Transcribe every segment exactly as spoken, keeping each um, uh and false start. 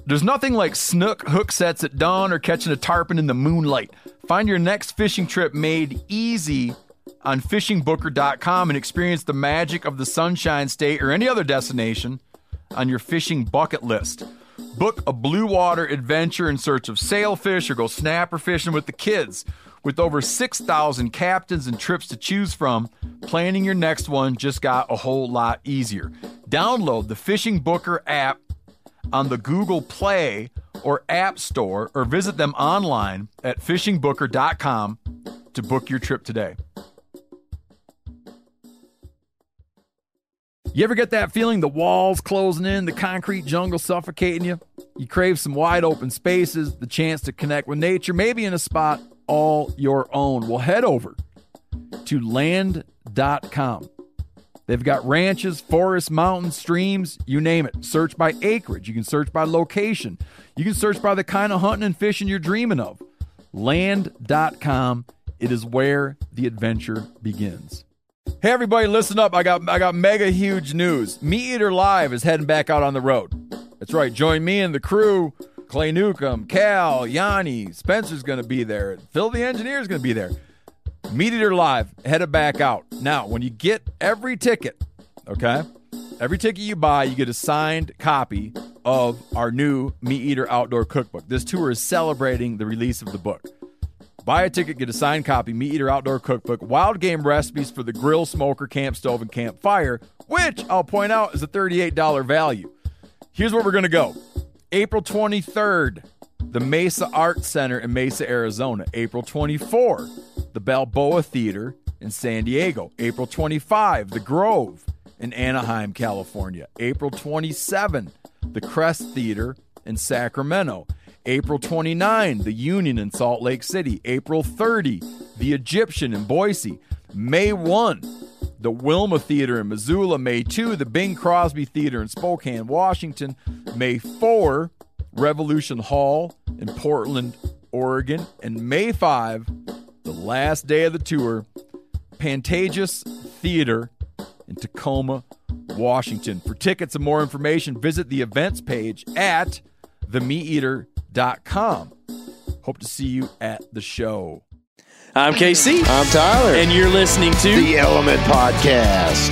There's nothing like snook hook sets at dawn or catching a tarpon in the moonlight. Find your next fishing trip made easy on fishing booker dot com and experience the magic of the Sunshine State or any other destination on your fishing bucket list. Book a blue water adventure in search of sailfish or go snapper fishing with the kids. With over six thousand captains and trips to choose from, planning your next one just got a whole lot easier. Download the Fishing Booker app on the Google Play or App Store or visit them online at fishing booker dot com to book your trip today. You ever get that feeling the walls closing in, the concrete jungle suffocating you? You crave some wide open spaces, the chance to connect with nature, maybe in a spot all your own. Well, head over to land dot com. They've got ranches, forests, mountains, streams, you name it. Search by acreage. You can search by location. You can search by the kind of hunting and fishing you're dreaming of. land dot com. It is where the adventure begins. Hey, everybody, listen up. I got I got mega huge news. Meat Eater Live is heading back out on the road. That's right. Join me and the crew. Clay Newcomb, Cal, Yanni, Spencer's going to be there. Phil the Engineer's going to be there. Meat Eater Live, headed back out. Now, when you get every ticket, okay, every ticket you buy, you get a signed copy of our new Meat Eater Outdoor Cookbook. This tour is celebrating the release of the book. Buy a ticket, get a signed copy, Meat Eater Outdoor Cookbook, wild game recipes for the grill, smoker, camp stove, and campfire, which I'll point out is a thirty-eight dollars value. Here's where we're going to go. April twenty-third, the Mesa Arts Center in Mesa, Arizona. April twenty-fourth, the Balboa Theater in San Diego. April twenty-fifth, the Grove in Anaheim, California. April twenty-seventh, the Crest Theater in Sacramento. April twenty-ninth, the Union in Salt Lake City. April thirtieth, the Egyptian in Boise. May first, the Wilma Theater in Missoula. May second, the Bing Crosby Theater in Spokane, Washington. May fourth, Revolution Hall in Portland, Oregon. And May fifth, the last day of the tour, Pantages Theater in Tacoma, Washington. For tickets and more information, visit the events page at the meat eater dot com. Hope to see you at the show. I'm K C. I'm Tyler. And you're listening to The Element Podcast.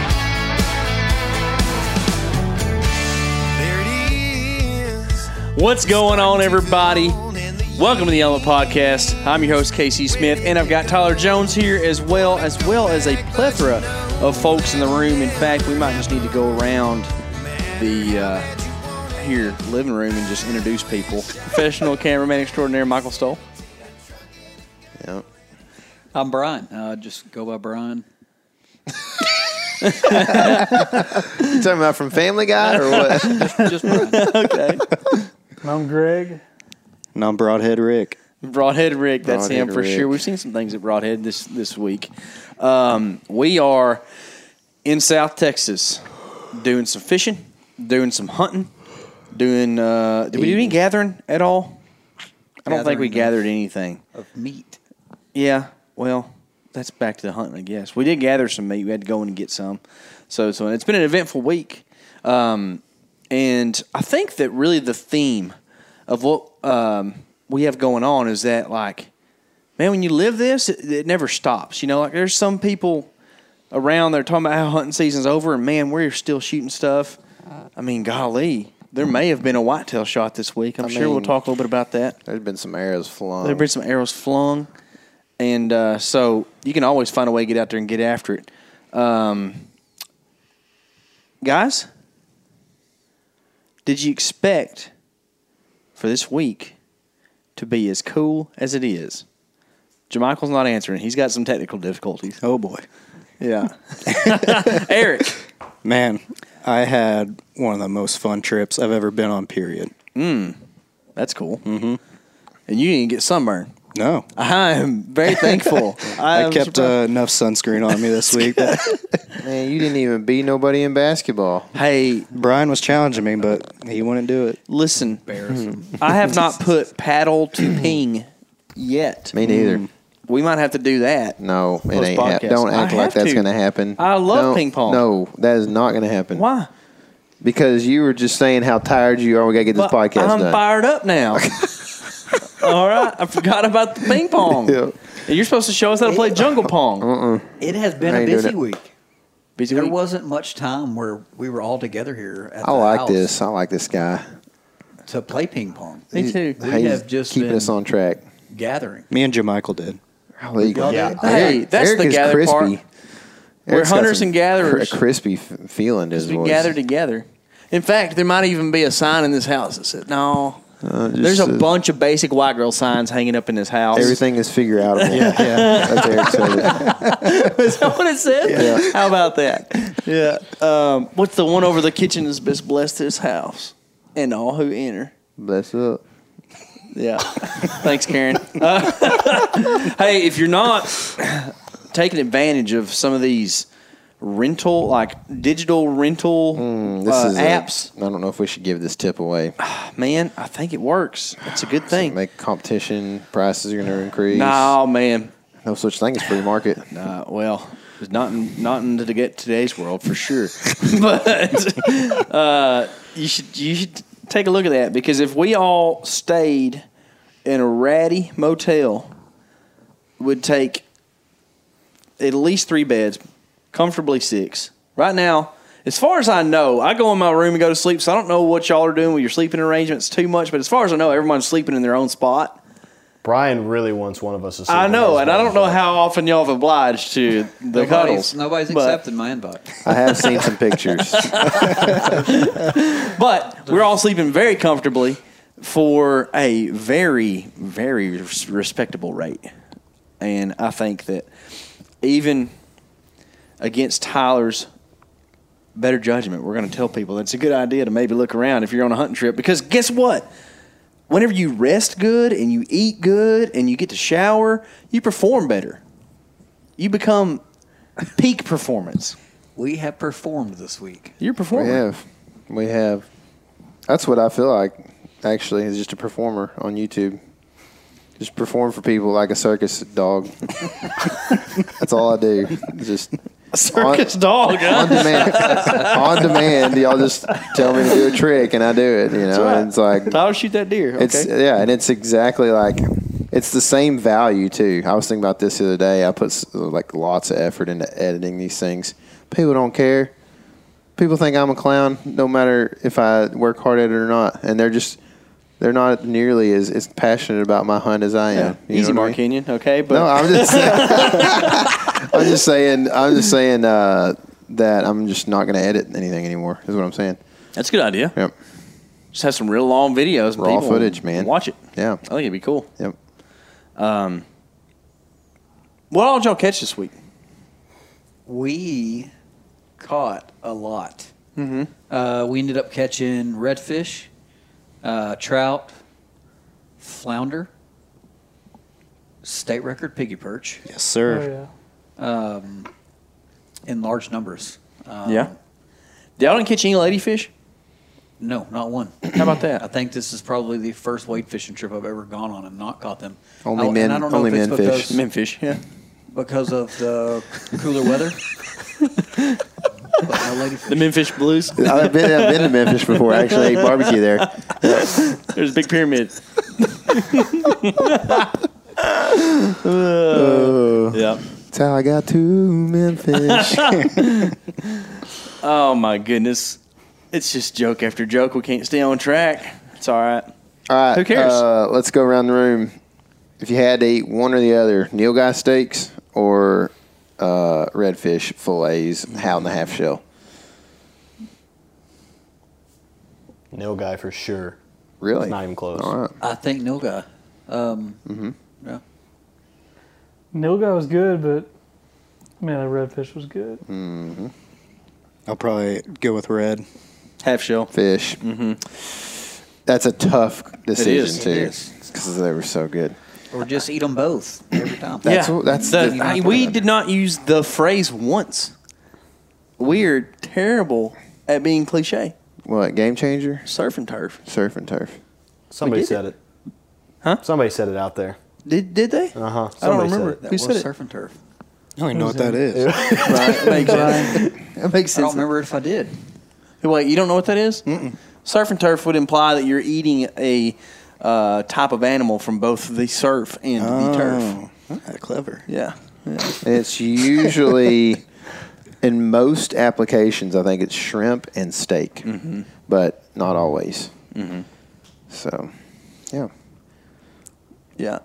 There it is. What's going on, everybody? Welcome to The Element Podcast. I'm your host, K C Smith, and I've got Tyler Jones here as well, as well as a plethora of folks in the room. In fact, we might just need to go around the uh, here living room and just introduce people. Professional cameraman extraordinaire, Michael Stoll. Yep. I'm Brian. Uh, just go by Brian. You talking about from Family Guy or what? just, just Brian. Okay. I'm Greg. And I'm Broadhead Rick. Broadhead Rick, that's Broadhead him for Rick. sure. We've seen some things at Broadhead this, this week. Um, we are in South Texas doing some fishing, doing some hunting, doing, uh, did we do any gathering at all? I don't think we Gathering gathered anything. Of meat. Yeah, well, that's back to the hunting, I guess. We did gather some meat. We had to go in and get some. So, so it's been an eventful week. Um, and I think that really the theme of what um, we have going on is that, like, man, when you live this, it, it never stops. You know, like there's some people around that are talking about how hunting season's over, and, man, we're still shooting stuff. I mean, golly, there may have been a whitetail shot this week. I'm I sure mean, we'll talk a little bit about that. There's been some arrows flung. There have been some arrows flung. And uh, so you can always find a way to get out there and get after it. Um, guys, did you expect for this week to be as cool as it is? Jamichael's not answering. He's got some technical difficulties. Oh, boy. Yeah. Eric. Man, I had one of the most fun trips I've ever been on, period. Mm, that's cool. Mm-hmm. And you didn't get sunburned. No. I am very thankful. I, I kept uh, enough sunscreen on me this week. That Man, you didn't even beat nobody in basketball. Hey, Brian was challenging me, but he wouldn't do it. listen. I have not put paddle to ping yet. Me neither. Mm. We might have to do that. No, it Post ain't. Ha- podcast. don't act I like have that's to. going to happen. I love Don't- ping pong. No, that is not going to happen. Why? Because you were just saying how tired you are. We got to get this But podcast I'm done. fired up now. All right. I forgot about the ping pong. Yeah. And you're supposed to show us how to play jungle pong. Uh-uh. It has been I a ain't doing busy it. week. Busy There week. wasn't much time where we were all together here at I the like house this. I like this guy. to play ping pong. Me too. We He's have just keeping been us on track. gathering. Me and Jamichael did. Oh, there you go. Yeah. Hey, Eric- that's Eric the is gather crispy. part. We're Eric's got hunters some and gatherers. cr- A crispy f- feeling to his We voice. gather together. In fact, there might even be a sign in this house that said, no. Uh, just, There's a uh, bunch of basic white girl signs hanging up in this house. Everything is figure outable. yeah, yeah. That's Eric said it. Is that what it said? Yeah. How about that? Yeah. Um, what's the one over the kitchen is best blessed this house and all who enter. Bless up. Yeah. Thanks, Karen. Uh, hey, if you're not taking advantage of some of these rental, like digital rental Mm, This uh, is a- apps, I don't know if we should give this tip away. man, I think it works. It's a good thing. Make competition. Prices are going to increase. No, man. No such thing as free market. Uh, well, it's not in, not in to get today's world for sure. But uh, you should you should take a look at that, because if we all stayed in a ratty motel, it would take at least three beds, comfortably six. Right now, as far as I know, I go in my room and go to sleep, so I don't know what y'all are doing with your sleeping arrangements too much. But as far as I know, everyone's sleeping in their own spot. Brian really wants one of us to sleep. I in know, his and I bed. don't know how often y'all have obliged to the Nobody's, cuddles. nobody's but- accepted my invite. I have seen some pictures. But we're all sleeping very comfortably for a very, very res- respectable rate. And I think that even against Tyler's better judgment, we're going to tell people it's a good idea to maybe look around if you're on a hunting trip. Because guess what? Whenever you rest good and you eat good and you get to shower, you perform better. You become peak performance. We have performed this week. You're we performing. have. We have. That's what I feel like, actually, is just a performer on YouTube. Just perform for people like a circus dog. That's all I do. Just A circus dog, huh? on demand. On demand, y'all just tell me to do a trick and I do it. You know, right. and it's like Tyler, shoot that deer. Okay. it's yeah, and it's exactly like it's the same value too. I was thinking about this the other day. I put s- like lots of effort into editing these things. People don't care. People think I'm a clown, no matter if I work hard at it or not, and they're just they're not nearly as, as passionate about my hunt as I am. You Easy, know what I Mark mean? Kenyon. Okay, but No, I'm just saying, I'm just saying I'm just saying uh, that I'm just not going to edit anything anymore. Is what I'm saying. that's a good idea. Yep. Just have some real long videos. and Raw people footage, man. Watch it. Yeah. I think it'd be cool. Yep. Um, what all did y'all catch this week? We caught a lot. Mm-hmm. Uh, we ended up catching redfish, uh, trout, flounder, state record piggy perch Yes, Oh, sir. yeah. um, in large numbers. Um, Yeah. Y'all didn't catch any ladyfish? No, not one. How about I that? think this is probably the first wade fishing trip I've ever gone on and not caught them. Only I- men- And I don't know only if it's men fish. because, Memfish. Yeah. because of the cooler weather. But no ladyfish. The Memfish Blues. I've been I've been to Memphis before. I actually ate barbecue there. There's a big pyramid. Oh, Yeah. that's how I got to Memphis. Oh my goodness. It's just joke after joke. We can't stay on track. It's all right. All right. Who cares? Uh, let's go around the room. If you had to eat one or the other, Neil Guy steaks or uh, redfish fillets, how and the half shell. Nail guy for sure. Really? It's not even close. All right. I think Nilga. Um, Mm-hmm. Yeah. Nilga was good, but man, the redfish was good. Mm-hmm. I'll probably go with red. Half shell. Fish. Mm-hmm. That's a tough decision is. too, It is. because they were so good. Or just eat them both every time. That's yeah. what- that's the, the- I- we did not use the phrase once. We're terrible at being cliche. What, game changer? Surf and turf. Surf and turf. Somebody did said it. Huh? Somebody said it out there. Did did they? Uh huh. I don't remember. That Who was said it? surf and turf. I don't even know what that is. Right. That makes sense. That makes I don't sense. remember if I did. Wait, you don't know what that is? Mm-mm. Surf and turf would imply that you're eating a uh, type of animal from both the surf and Oh, the turf. that's clever. Yeah. yeah. It's usually, in most applications, I think it's shrimp and steak, Mm-hmm. but not always. Mm-hmm. So, yeah. Yeah.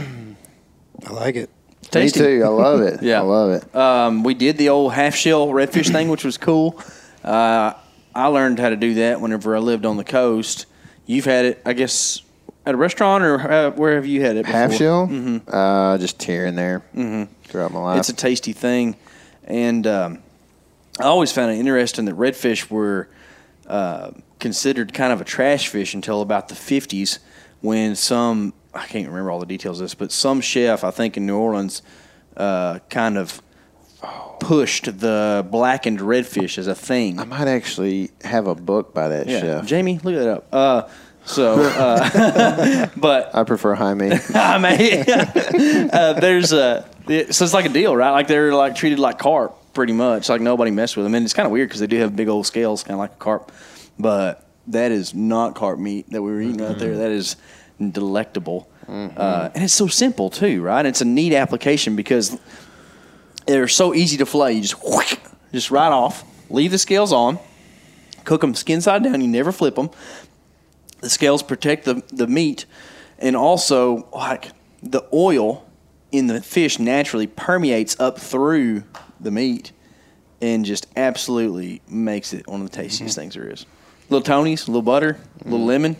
I like it. Tasty. Me too. I love it. Yeah. I love it. Um, we did the old half shell redfish thing, which was cool. Uh, I learned how to do that whenever I lived on the coast. You've had it, I guess, at a restaurant, or uh, where have you had it before? Half shell? Mm-hmm. Uh, just here and there mm-hmm. throughout my life. It's a tasty thing. And um, I always found it interesting that redfish were uh, considered kind of a trash fish until about the fifties, when some, I can't remember all the details of this, but some chef, I think in New Orleans, uh, kind of pushed the blackened redfish as a thing. I might actually have a book by that Yeah. chef. Jamie, look that up. Uh, so, uh, but I prefer Jaime. I mean, uh, there's a so it's like a deal, right? Like they're like treated like carp, pretty much. Like nobody messed with them, and it's kind of weird because they do have big old scales, kind of like a carp. But that is not carp meat that we were eating out there. That is delectable, Mm-hmm. uh, and it's so simple too, right? It's a neat application because they're so easy to fillet. You just whoosh, just right off, leave the scales on, cook them skin side down. You never flip them. The scales protect the, the meat, and also like the oil in the fish naturally permeates up through the meat and just absolutely makes it one of the tastiest Mm-hmm. things there is. Little Tony's, a little butter, a little lemon.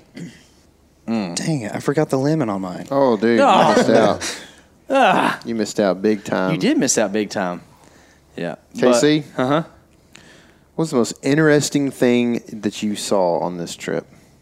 Dang it, I forgot the lemon on mine. Oh, dude, Oh. you missed out. You missed out big time. You did miss out big time. Yeah. K C? Uh huh. What's the most interesting thing that you saw on this trip?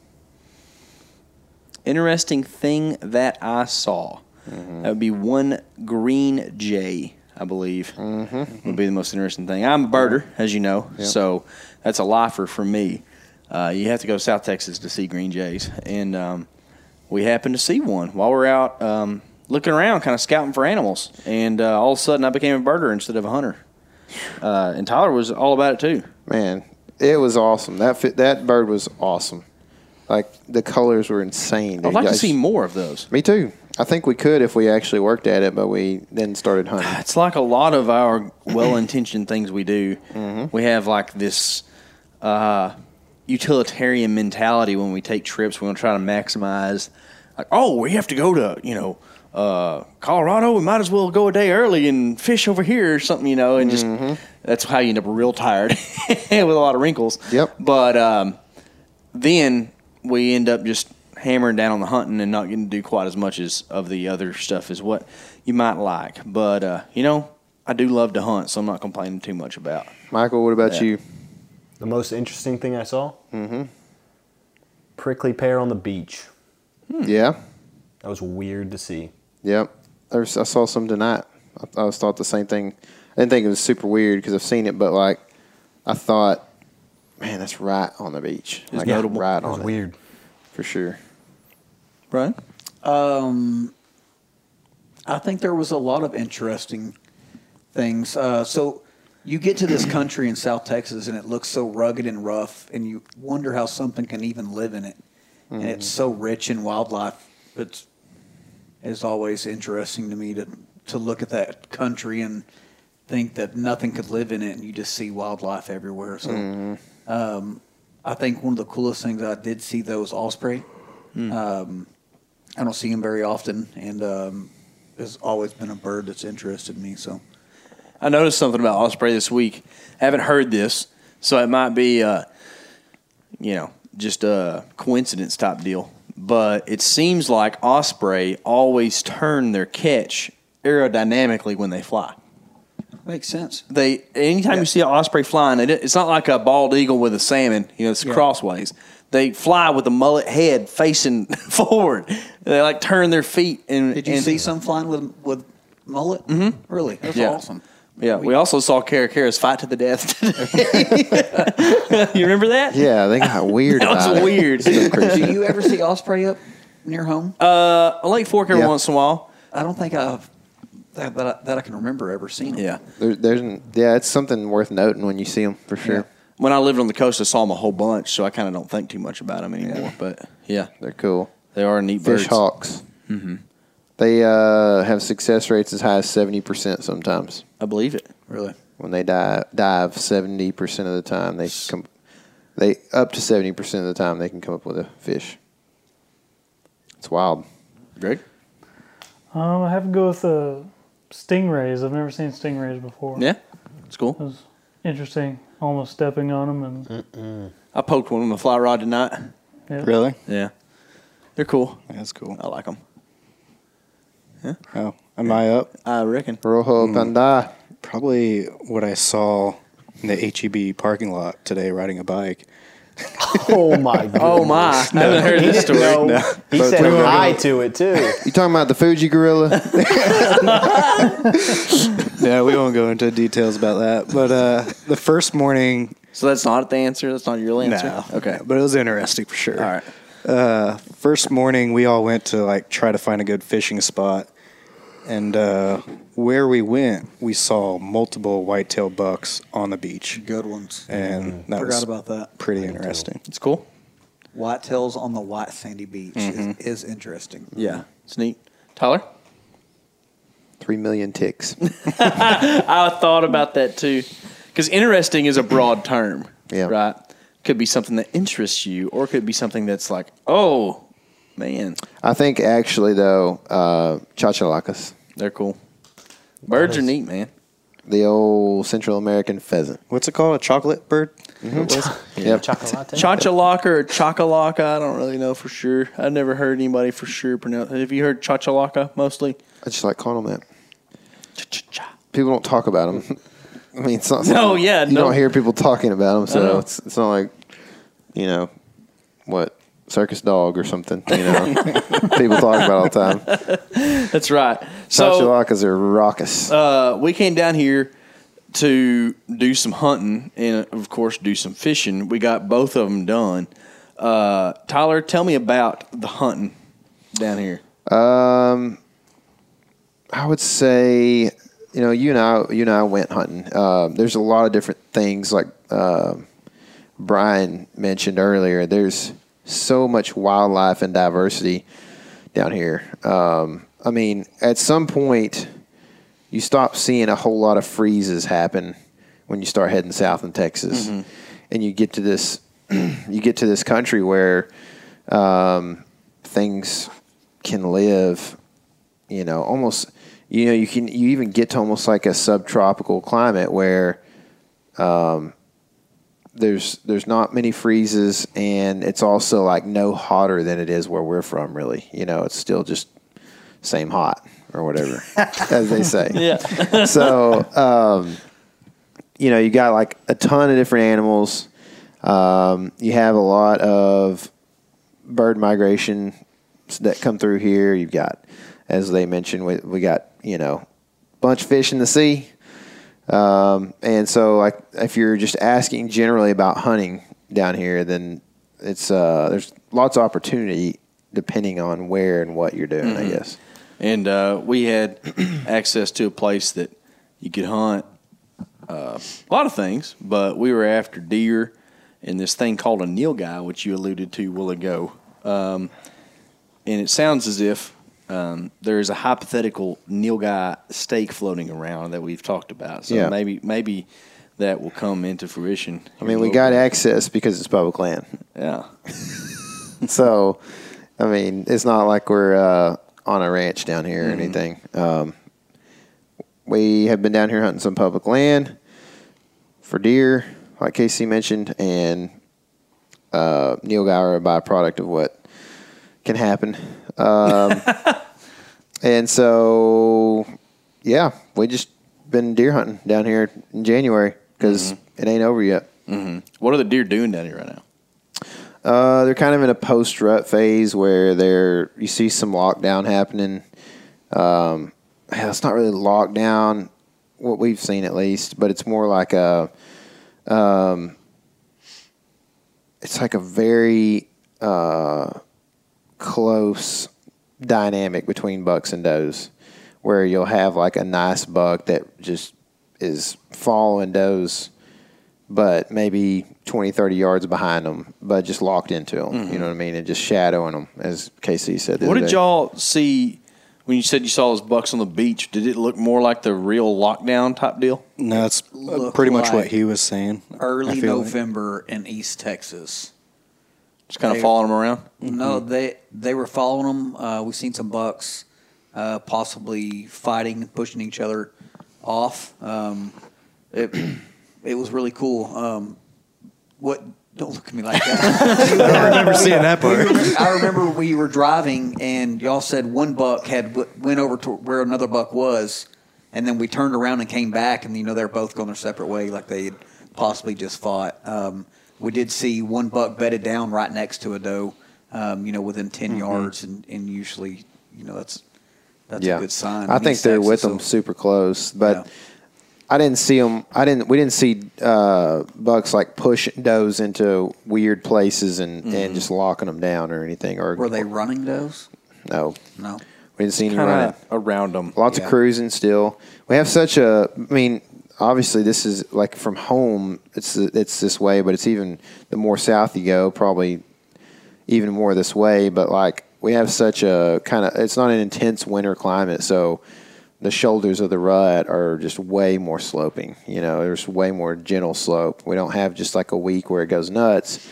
Interesting thing that I saw. Mm-hmm. That would be one green jay, I believe, mm-hmm. would be the most interesting thing. I'm a birder, as you know, Yep. so that's a lifer for me. Uh, you have to go to South Texas to see green jays, and um, we happened to see one while we we're out um, looking around, kind of scouting for animals, and uh, all of a sudden I became a birder instead of a hunter. Uh, and Tyler was all about it too. Man, it was awesome. That fit, that bird was awesome. Like, the colors were insane. I'd dude. like to Guys- see more of those. Me too. I think we could if we actually worked at it, but we then started hunting. It's like a lot of our well-intentioned things we do. Mm-hmm. We have like this uh, utilitarian mentality when we take trips. We want to try to maximize. Like, oh, we have to go to you know uh, Colorado. We might as well go a day early and fish over here or something, you know. And just that's how you end up real tired with a lot of wrinkles. Yep. But um, then we end up just hammering down on the hunting and not getting to do quite as much as of the other stuff as what you might like. But, uh, you know, I do love to hunt, so I'm not complaining too much about. Michael, what about Yeah. you? The most interesting thing I saw? Mm-hmm. Prickly pear on the beach. Yeah. That was weird to see. Yep. There's, I saw some tonight. I, I was thought the same thing. I didn't think it was super weird because I've seen it, but like I thought, man, that's right on the beach. was Like notable. right That was on it weird. for sure. Brian? Um, I think there was a lot of interesting things. Uh, so you get to this country in South Texas, and it looks so rugged and rough, and you wonder how something can even live in it. And it's so rich in wildlife. It's it's always interesting to me to to look at that country and think that nothing could live in it, and you just see wildlife everywhere. So um, I think one of the coolest things I did see, though, was osprey. Um, I don't see him very often, and um, has always been a bird that's interested me. So I noticed something about osprey this week. I haven't heard this, so it might be, uh, you know, just a coincidence type deal. But it seems like osprey always turn their catch aerodynamically when they fly. makes sense. They anytime Yeah. you see an osprey flying, it, it's not like a bald eagle with a salmon. You know, it's Yeah. crossways. They fly with the mullet head facing forward. They like turn their feet. And Did you and- see some flying with with mullet? Mm-hmm. Really? That's Yeah. awesome. Yeah, we also saw Caracaras fight to the death today. You remember that? Yeah, they got weird. That was about it. weird. So crazy. Do you ever see osprey up near home? Uh, a Lake Fork every Yeah. once in a while. I don't think I've that, that, I, that I can remember ever seeing them. Yeah. There, there's, yeah, it's something worth noting when you see them for sure. when I lived on the coast, I saw them a whole bunch, so I kind of don't think too much about them anymore. But yeah, They're cool. they are neat Fish birds. hawks. They uh, have success rates as high as seventy percent sometimes. I believe it. Really? When they dive, dive seventy percent of the time, they come, they up to seventy percent of the time they can come up with a fish. It's wild. Greg? Um, I have to go with uh, stingrays. I've never seen stingrays before. Yeah, it's cool. It was interesting. Almost stepping on them, and I poked one on the fly rod tonight. yeah. Really? Yeah, they're cool. That's cool. I like them. Oh, am I up? I reckon. Rojo panda. Probably what I saw in the H E B parking lot today riding a bike. Oh my god. Oh my! I haven't heard this story. No, he But said we were hi gonna- to it too. You talking about the Fuji gorilla? Yeah, we won't go into details about that. But uh, the first morning, So that's not the answer. That's not your answer. no, Okay. but it was interesting for sure. All right. Uh, first morning, we all went to like try to find a good fishing spot, and uh, where we went, we saw multiple whitetail bucks on the beach, Good ones. and that Forgot was about that. pretty interesting. It's cool. Whitetails on the white sandy beach is, is interesting. Yeah, it's neat. Tyler? Three million ticks. I thought about that too. Because interesting is a broad term. Yeah. Right? Could be something that interests you, or it could be something that's like, oh, man, I think actually though, uh, chachalacas, they're cool. Birds are neat, man. the old Central American pheasant. What's it called? A chocolate bird? Yep. Chocolate. Chachalaka or chakalaka, I don't really know for sure. I've never heard anybody for sure pronounce. Have you heard chachalaka mostly? I just like calling them that. Ch-ch-cha. People don't talk about them. I mean, it's not. No, yeah, you no. don't hear people talking about them, I so know. it's it's not like, you know, what circus dog or something. You know, people talk about all the time. That's right. So Chachalacas are raucous. uh, we came down here to do some hunting and, of course, do some fishing. We got both of them done. Uh, Tyler, tell me about the hunting down here. Um, I would say, you know, you and I, you and I went hunting. Uh, there's a lot of different things, like uh, Brian mentioned earlier. There's so much wildlife and diversity down here. Um, I mean, at some point, you stop seeing a whole lot of freezes happen when you start heading south in Texas, and you get to this, you get to this country where um, things can live, you know, almost, you know, you can, you even get to almost like a subtropical climate where um, there's, there's not many freezes, and it's also like no hotter than it is where we're from, really. You know, it's still just same hot or whatever, as they say. Yeah. So, um, you know, you got like a ton of different animals. Um, you have a lot of bird migration that come through here. You've got, as they mentioned, we, we got, you know, a bunch of fish in the sea. Um, and so, like, if you're just asking generally about hunting down here, then it's uh, there's lots of opportunity depending on where and what you're doing, I guess. And uh, we had access to a place that you could hunt uh, a lot of things, but we were after deer and this thing called a nilgai, which you alluded to a while ago. Um, and it sounds as if um, there is a hypothetical nilgai steak floating around that we've talked about. So Yeah. maybe maybe that will come into fruition. I mean, we got access because it's public land. Yeah. So, I mean, it's not like we're uh, on a ranch down here or anything. Um, we have been down here hunting some public land for deer, like Casey mentioned, and uh, nilgai are a byproduct of what can happen. Um, and so, yeah, we just been deer hunting down here in January because it ain't over yet. What are the deer doing down here right now? Uh, they're kind of in a post-rut phase where they're you see some lockdown happening. Um, hell, it's not really lockdown, what we've seen at least, but it's more like a, um, it's like a very uh, close dynamic between bucks and does, where you'll have like a nice buck that just is following does but maybe twenty, thirty yards behind them, but just locked into them. Mm-hmm. You know what I mean? And just shadowing them, as K C said. The What other did day. y'all see when you said you saw those bucks on the beach? Did it look more like the real lockdown type deal? No, that's uh, Look pretty much what like he was saying. I Early feel like. November in East Texas. Just kind of They- following them around? No, they they were following them. Uh, we've seen some bucks uh, possibly fighting and pushing each other off. Um, it it was really cool. Um, what? Don't look at me like that. I remember seeing that part. I remember we were driving and y'all said one buck had w- went over to where another buck was, and then we turned around and came back, and you know they're both going their separate way, like they had possibly just fought. Um, we did see one buck bedded down right next to a doe, um, you know, within ten Mm-hmm. yards, and, and usually, you know, that's that's Yeah. a good sign. I in think East they're Texas, with them so- super close, but Yeah. I didn't see them. I didn't. We didn't see uh, bucks like push does into weird places and, and just locking them down or anything. Or Were they running does? No, No. we didn't see any Kind running. of around them. Lots Yeah. of cruising still. We have such a. I mean, obviously this is like from home. It's it's this way, but it's even the more south you go, probably even more this way. But like we have such a kind of. It's not an intense winter climate, so the shoulders of the rut are just way more sloping. You know, there's way more gentle slope. We don't have just like a week where it goes nuts,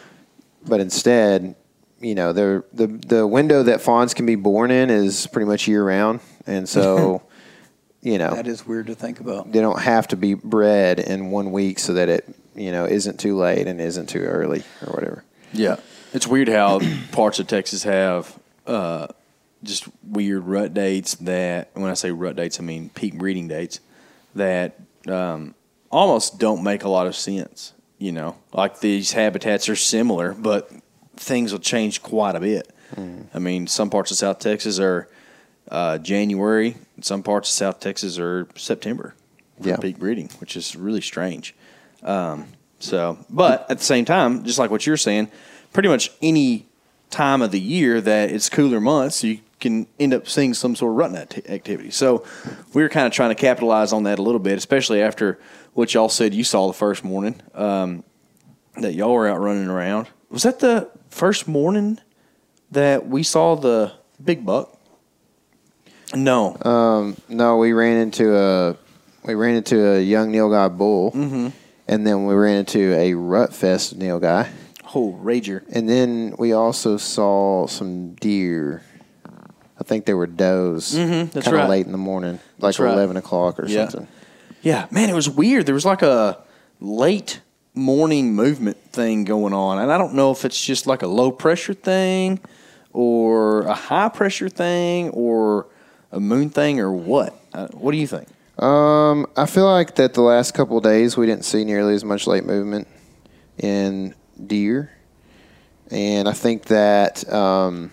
but instead, you know, the the the window that fawns can be born in is pretty much year round, and so, you know, That is weird to think about. they don't have to be bred in one week so that it, you know, isn't too late and isn't too early or whatever. Yeah. It's weird how parts of Texas have uh, just weird rut dates that, when I say rut dates, I mean peak breeding dates, that um, almost don't make a lot of sense. You know, like these habitats are similar, but things will change quite a bit. Mm. I mean, some parts of South Texas are uh, January, and some parts of South Texas are September for Yeah. peak breeding, which is really strange. Um, so, but at the same time, just like what you're saying, pretty much any time of the year that it's cooler months, you can end up seeing some sort of rutting act- activity. So we were kind of trying to capitalize on that a little bit, especially after what y'all said you saw the first morning, um, that y'all were out running around. Was that the first morning that we saw the big buck? No. Um, no, we ran into a we ran into a young nilgai bull, Mm-hmm. and then we ran into a rut fest nilgai, Oh, rager. and then we also saw some deer. I think they were does. Mhm, that's kind of right. late in the morning, like That's right. eleven o'clock or Yeah. something. Yeah, man, it was weird. There was like a late morning movement thing going on, and I don't know if it's just like a low pressure thing or a high pressure thing or a moon thing or what. Uh, what do you think? Um, I feel like that the last couple of days we didn't see nearly as much late movement in deer, and I think that um,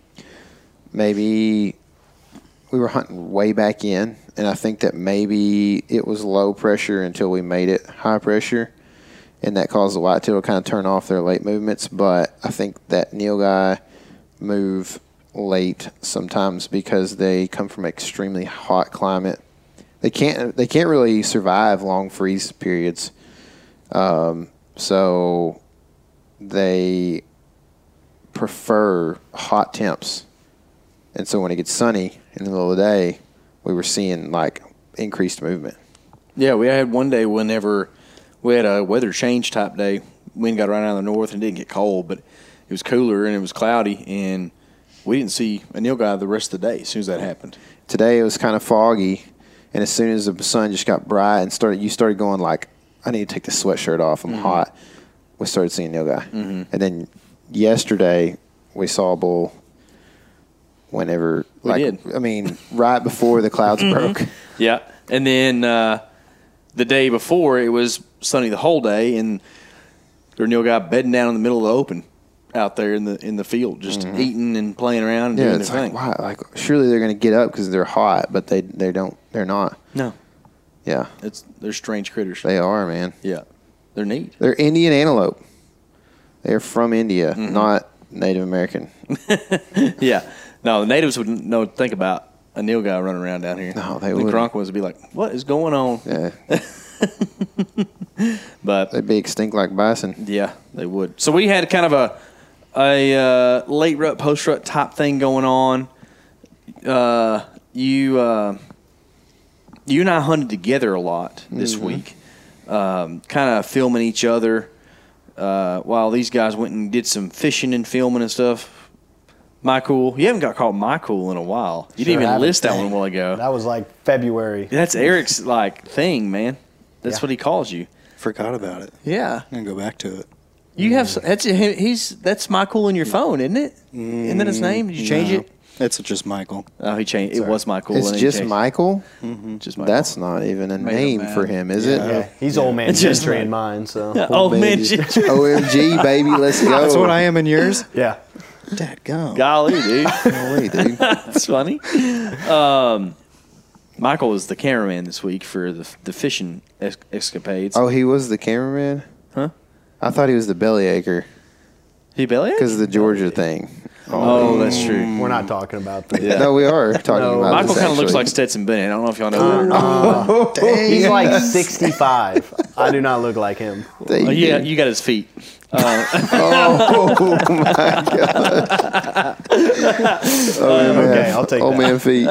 maybe we were hunting way back in, and I think that maybe it was low pressure until we made it high pressure, and that caused the whitetail to kind of turn off their late movements. But I think that nilgai move late sometimes because they come from extremely hot climate. They can't they can't really survive long freeze periods. Um, so they prefer hot temps. And so when it gets sunny in the middle of the day, we were seeing like increased movement. Yeah, we had one day whenever we had a weather change type day. Wind got right out of the north and it didn't get cold, but it was cooler and it was cloudy, and we didn't see a nilgai the rest of the day as soon as that happened. Today it was kind of foggy, and as soon as the sun just got bright and started, you started going like, I need to take the sweatshirt off. I'm Mhm. hot. We started seeing nilgai, Mhm. and then yesterday we saw a bull. Whenever We like, did. I mean, right before the clouds Mhm. broke. Yeah, and then uh, the day before it was sunny the whole day, and there was a nilgai bedding down in the middle of the open out there in the in the field, just Mhm. eating and playing around and Yeah, doing it's their like, thing. wow, like surely they're going to get up because they're hot, but they they don't. They're not. No. Yeah, It's they're strange critters. they are, man. Yeah, they're neat. They're Indian antelope. They're from India, Mhm. not Native American. Yeah, no, the natives wouldn't know think about a nilgai running around down here. No, they the wouldn't. Kronk ones would be like, "What is going on?" Yeah. but They'd be extinct like bison. yeah, they would. So we had kind of a a uh, late rut, post rut type thing going on. Uh, you uh, you and I hunted together a lot this Mm-hmm. week, um, kind of filming each other uh, while these guys went and did some fishing and filming and stuff. Michael, you haven't got called Michael in a while. You Sure didn't even haven't. list that one a while ago. That was like February. That's Eric's like thing, man. That's Yeah. what he calls you. Forgot about it. Yeah. I'm gonna go back to it. You have that's he's that's Michael in your phone, isn't it? Isn't that his name? Did you change No, it? It's just Michael. Oh, he changed. It was Michael. It's and he just changed- Michael? Just Michael. That's not even a Made him name mad. for him, is it? Yeah, he's old man It's just gentry like- in mine. So Oh man, Baby. O M G, baby, let's go. That's what I am in yours. yeah, Dadgum. golly, dude, Golly, dude. that's funny. Um, Michael was the cameraman this week for the the fishing ex- escapades. Oh, he was the cameraman? Huh? I thought he was the bellyacre He belly? because of the Georgia thing. Oh, that's true. we're not talking about that. Yeah. No, we are talking No, about Michael this, kind of looks actually. like Stetson Bennett. I don't know if y'all know. that. He's like sixty-five. I do not look like him. They Oh, yeah, did. you got his feet. Oh, my God. Oh, man. Okay, I'll take Old that. man feet.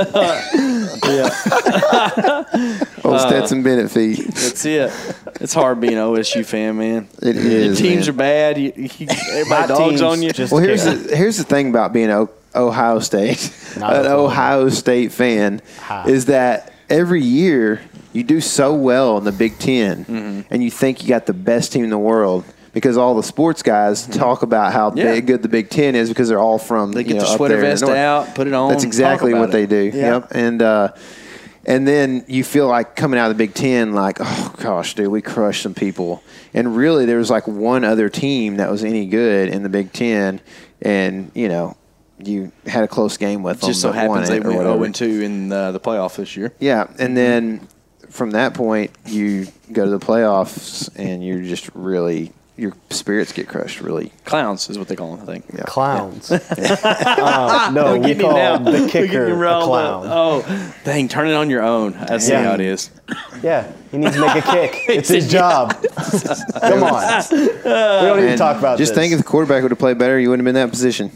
Old Stetson Bennett feet. That's it. It's hard being an O S U fan, man. It Your is, teams man. are bad. You, you, My everybody dogs team's on you. just Well, here's kidding. the here's the thing about being a Ohio State, Not an Oklahoma. Ohio State fan, Ha. is that every year you do so well in the Big Ten, Mm-hmm. and you think you got the best team in the world because all the sports guys talk about how Mm-hmm. Yeah. big, good the Big Ten is because they're all from They you get know, the up sweater there in the vest north. out, put it on. That's talk exactly about what they it. do. Yeah. Yep, and. Uh, And then you feel like coming out of the Big Ten, like, oh gosh, dude, we crushed some people. And really, there was like one other team that was any good in the Big Ten, and you know, you had a close game with them. Just so but won happens they it or went whatever. zero and two in uh, the playoff this year. Yeah, and then from that point, you go to the playoffs, and you're just really your spirits get crushed. Really, Clowns is what they call them, I think. yeah. Clowns. Uh, no, we Getting call him now. the We're getting kicker you a riled up. clown. Oh, dang, turn it on your own. I see Yeah. how it is. Yeah, he needs to make a kick. It's his job. Come on. We don't even And talk about just this. think if the quarterback would have played better, you wouldn't have been in that position.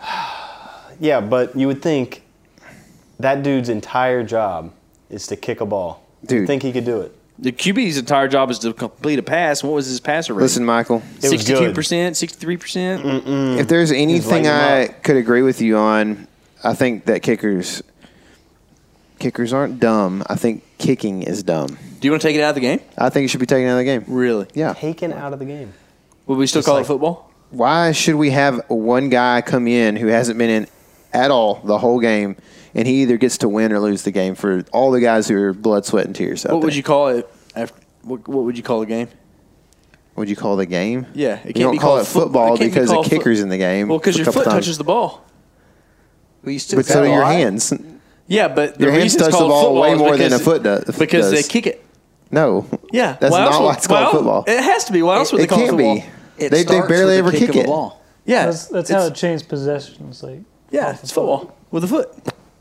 Yeah, but you would think that dude's entire job is to kick a ball. Dude. You'd think he could do it. The Q B's entire job is to complete a pass. What was his passer rate? Listen, Michael, It was sixty-two good. percent, sixty-three percent. if there's anything lighting 'em I up. could agree with you on, I think that kickers kickers aren't dumb. I think kicking is dumb. Do you want to take it out of the game? I think it should be taken out of the game. Really? Yeah. Taken out of the game. Would we still Just call like- it football? Why should we have one guy come in who hasn't been in at all the whole game, and he either gets to win or lose the game for all the guys who are blood, sweat, and tears out What would there? you call it? After, what, what would you call the game? What would you call the game? Yeah, it can't you don't be call called it foot- football it can't be because the called foot- kicker's in the game. Well, because a your couple foot times. touches the ball. Well, you still But so do got your a lot. hands. Yeah, but the Your hands reason it's touch the called ball football way is more than because- a foot does- Because they does. kick it. No. Yeah, That's why not else why would- it's called why- football. It has to be. Why else would they It call it can't football? be. It They, they starts barely with ever the kick of a it. ball. Yeah, That's, that's how it changed possessions. Like, Yeah, it's football with a foot.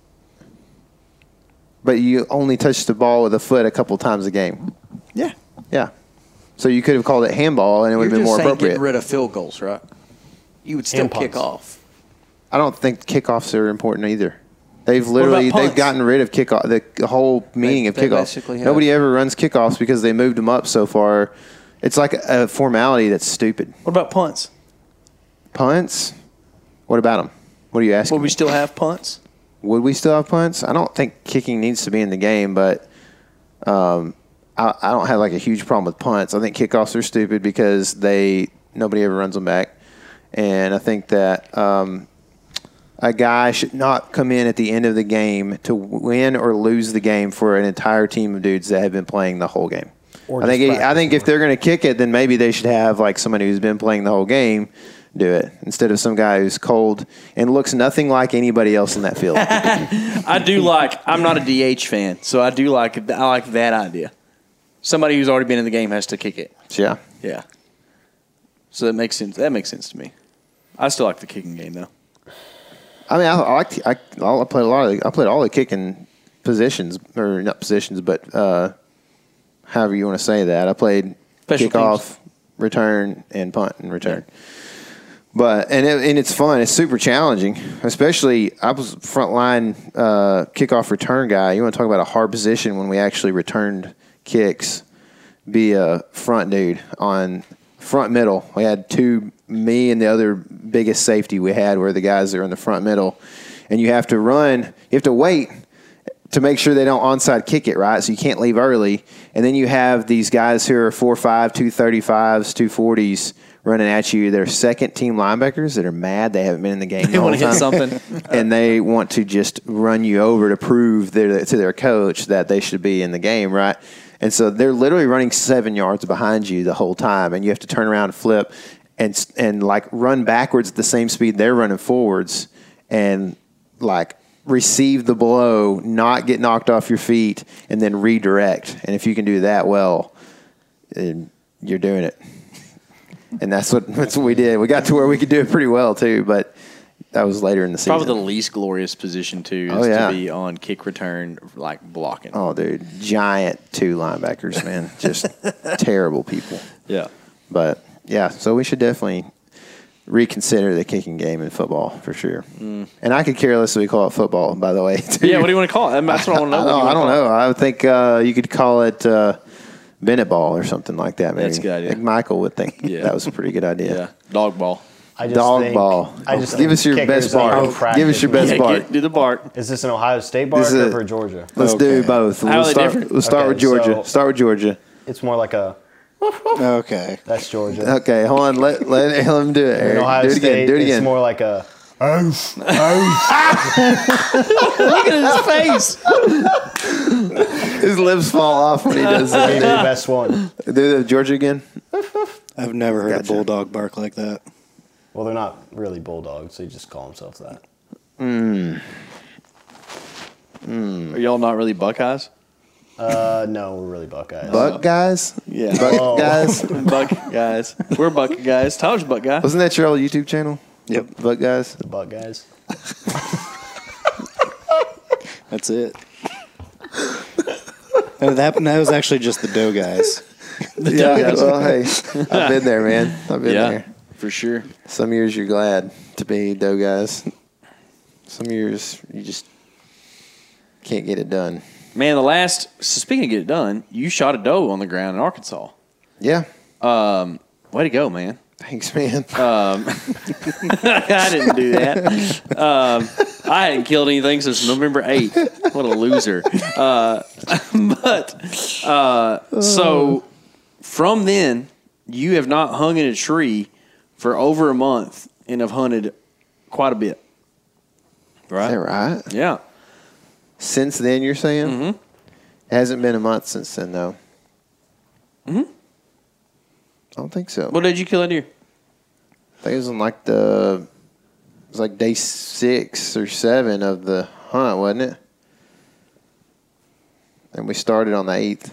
But you only touch the ball with a foot a couple times a game. Yeah. Yeah. So you could have called it handball, and it would You're have been just more saying appropriate. getting rid of field goals, right? You would still And kick punts. off. I don't think kickoffs are important either. They've literally punts? they've gotten rid of kickoff. The, the whole meaning They- of they kickoff. basically have. Nobody ever runs kickoffs because they moved them up so far. It's like a formality that's stupid. What about punts? Punts. What about them? What are you asking? Would we me? still have punts? Would we still have punts? I don't think kicking needs to be in the game, but um, I, I don't have like a huge problem with punts. I think kickoffs are stupid because they nobody ever runs them back, and I think that um, a guy should not come in at the end of the game to win or lose the game for an entire team of dudes that have been playing the whole game. Or I think just I think practice if they're going to kick it, then maybe they should have like somebody who's been playing the whole game do it instead of some guy who's cold and looks nothing like anybody else in that field. I do like. I'm not a D H fan, so I do like. I like that idea. Somebody who's already been in the game has to kick it. Yeah. Yeah. So that makes sense. That makes sense to me. I still like the kicking game though. I mean, I, I like I, I played a lot of the, I played all the kicking positions or not positions, but uh, however you want to say that. I played Special kickoff, return, and punt and return. But and it, and it's fun. It's super challenging, especially I was frontline uh, kickoff return guy. You want to talk about a hard position when we actually returned kicks? Be a front dude on front middle. We had two, me and the other biggest safety we had were the guys that are in the front middle, and you have to run. You have to wait to make sure they don't onside kick it, right? So you can't leave early. And then you have these guys who are four five, two thirty-fives, two forties running at you. They're second team linebackers that are mad they haven't been in the game. They want to hit something. And they want to just run you over to prove their, to their coach that they should be in the game, right? And so they're literally running seven yards behind you the whole time, and you have to turn around and flip and and like run backwards at the same speed they're running forwards and like receive the blow, not get knocked off your feet, and then redirect. And if you can do that well, then you're doing it. And that's what that's what we did. We got to where we could do it pretty well too, but that was later in the season. Probably the least glorious position too is Oh, yeah. to be on kick return, like blocking. Oh, dude, giant two linebackers, man, just terrible people. Yeah. But yeah, so we should definitely reconsider the kicking game in football for sure. Mm. And I could care less if we call it football, by the way. Too. Yeah. What do you want to call it? That's what I want to know. I What do you don't, I wanna don't call it? know. I would think uh, you could call it uh, Bennett ball or something like that. Maybe. That's a good idea. I think Michael would think Yeah. that was a pretty good idea. Yeah. Dog ball. I just Dog think, ball. I just Give think us your kickers best don't bark. practice Give us your when best they- Yeah, bark. get, do the bark. Is this an Ohio State bark This or is a- for Georgia? Let's Okay. do both. How We'll are they start, different? we'll start Okay, with Georgia. so- start with Georgia. It's more like a. Okay. That's Georgia. Okay, hold on. Let let, let him do it. In Eric. Ohio Do it State, again. Do it it's again. more like a. Look at his face. His lips fall off when he does Maybe the that. best one. Do the Georgia again. I've never heard Gotcha. a bulldog bark like that. Well, they're not really bulldogs. They just call themselves that. Are y'all not really Buckeyes? Uh, no, we're really Buckeyes. Buck guys. Yeah. Buck Oh. guys. Buck guys. We're Buck guys. Tyler's Buck guy. Wasn't that your old YouTube channel? Yep. Buck guys. The Buck guys. That's it. No, that, that was actually just the dough guys. Yeah. Well, hey, I've been there, man. I've been Yeah, there. for sure. Some years you're glad to be dough guys. Some years you just can't get it done. Man, the last, so speaking of get it done, you shot a doe on the ground in Arkansas. Yeah. Um, way to go, man. Thanks, man. I didn't do that. Um, I hadn't killed anything since November eighth. What a loser. Uh, but, uh, so from then, you have not hung in a tree for over a month and have hunted quite a bit. Right? Is that right? Yeah. Since then, you're saying? Mm-hmm. It hasn't been a month since then, though. Mm-hmm. I don't think so. What did you kill a deer? I think it was on like the, it was like day six or seven of the hunt, wasn't it? And we started on the eighth.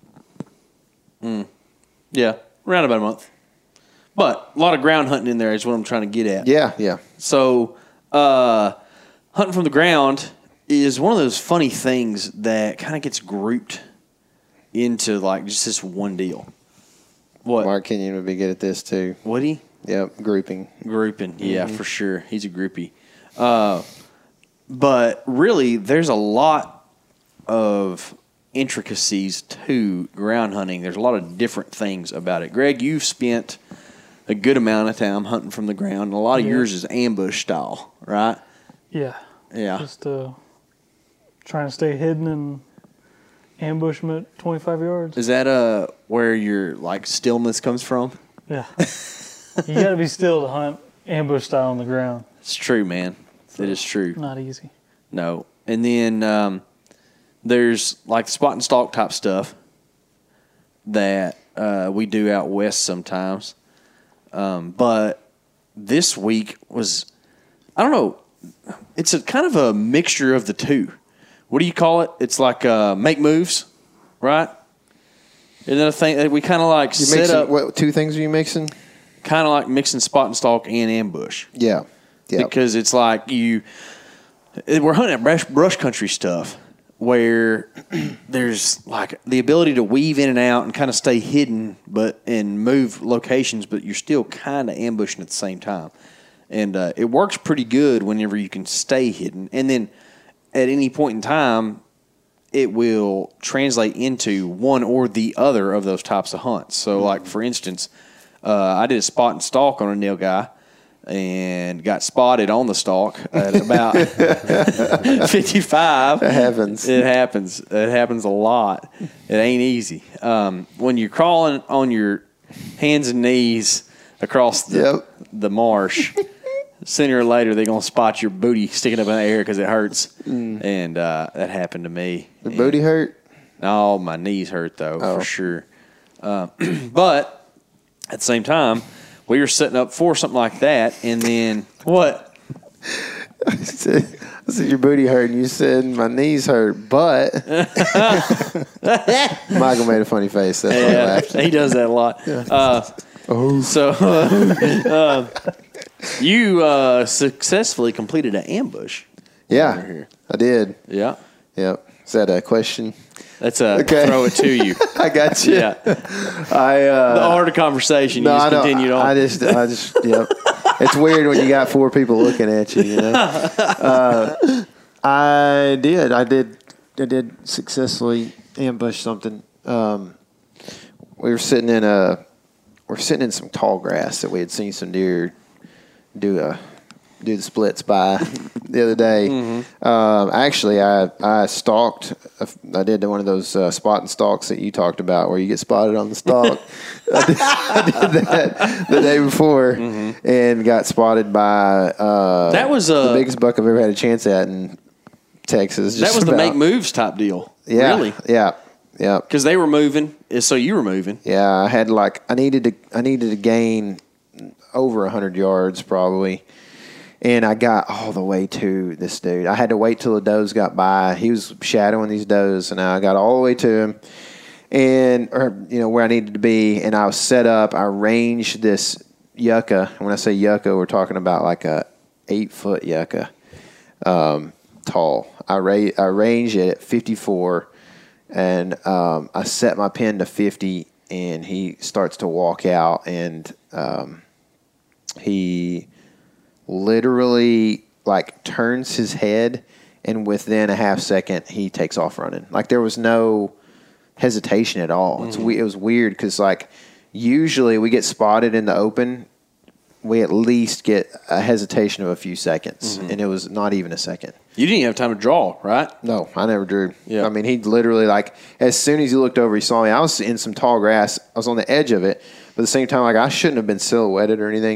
Yeah, around about a month. But a lot of ground hunting in there is what I'm trying to get at. Yeah, yeah. So, uh, hunting from the ground is one of those funny things that kind of gets grouped into like just this one deal. What? Mark Kenyon would be good at this too. Would he? Yep, grouping. Grouping, yeah, for sure. He's a groupie. Uh, but really, there's a lot of intricacies to ground hunting. There's a lot of different things about it. Greg, you've spent a good amount of time hunting from the ground, and a lot of Yeah. yours is ambush style, right? Yeah. Yeah. Just uh, trying to stay hidden and ambush them at twenty-five yards. Is that uh where your like stillness comes from? Yeah. You got to be still to hunt ambush style on the ground. It's true, man. It is true. Not easy. No. And then um, there's like spot and stalk type stuff that uh, we do out west sometimes. Um, but this week was, I don't know, it's a kind of a mixture of the two. What do you call it? It's like uh, make moves, right? Isn't that a thing that we kind of like You set mixing, up, what two things are you mixing? kind of like mixing spot and stalk and ambush. Yeah. Yeah. Because it's like you, we're hunting at brush, brush country stuff where there's like the ability to weave in and out and kind of stay hidden, but and move locations, but you're still kind of ambushing at the same time. And uh, it works pretty good whenever you can stay hidden. And then at any point in time, it will translate into one or the other of those types of hunts. So, mm-hmm. like for instance, uh, I did a spot and stalk on a nilgai and got spotted on the stalk at about fifty-five. It happens. It happens. It happens a lot. It ain't easy. Um, when you're crawling on your hands and knees across the, yep. the marsh, sooner or later they're going to spot your booty sticking up in the air because it hurts. Mm. And uh, that happened to me. The and, booty hurt? No, my knees hurt, though, oh. for sure. Uh, but at the same time, we were setting up for something like that, and then what? I said, I said your booty hurt, and you said my knees hurt, but Michael made a funny face. That's why I laughed. He does that a lot. Uh, oh. So uh, uh, you uh, successfully completed an ambush. Yeah, I did. Yeah. Yep. Is that a question? That's a okay. Throw it to you. I got you. Yeah. I uh, the art of conversation. No, you just I continued on. I just, I just, yep. It's weird when you got four people looking at you. You know. Uh, I did. I did. I did successfully ambush something. Um, we were sitting in a, we're sitting in some tall grass that we had seen some deer do a. do the splits by the other day. Mm-hmm. Um, actually, I I stalked. I did one of those uh, spot and stalks that you talked about, where you get spotted on the stalk. I, did, I did that the day before, mm-hmm. and got spotted by. Uh, that was uh, the biggest buck I've ever had a chance at in Texas. That was about. The make moves type deal. Yeah, really. Yeah, yeah. Because they were moving, so you were moving. Yeah, I had like I needed to. I needed to gain over a hundred yards probably. And I got all the way to this dude. I had to wait till the does got by. He was shadowing these does, and I got all the way to him, and or you know where I needed to be. And I was set up. I ranged this yucca. When I say yucca, we're talking about like a eight foot yucca, um, tall. I ra- I ranged it at fifty-four, and um, I set my pin to fifty. And he starts to walk out, and um, he. literally like turns his head, and within a half second he takes off running. Like there was no hesitation at all. Mm-hmm. It's we, it was weird because like usually we get spotted in the open, we at least get a hesitation of a few seconds, mm-hmm. and it was not even a second. You didn't even have time to draw, right? No, I never drew. Yeah. I mean, he literally like as soon as he looked over, he saw me. I was in some tall grass. I was on the edge of it, but at the same time, like I shouldn't have been silhouetted or anything,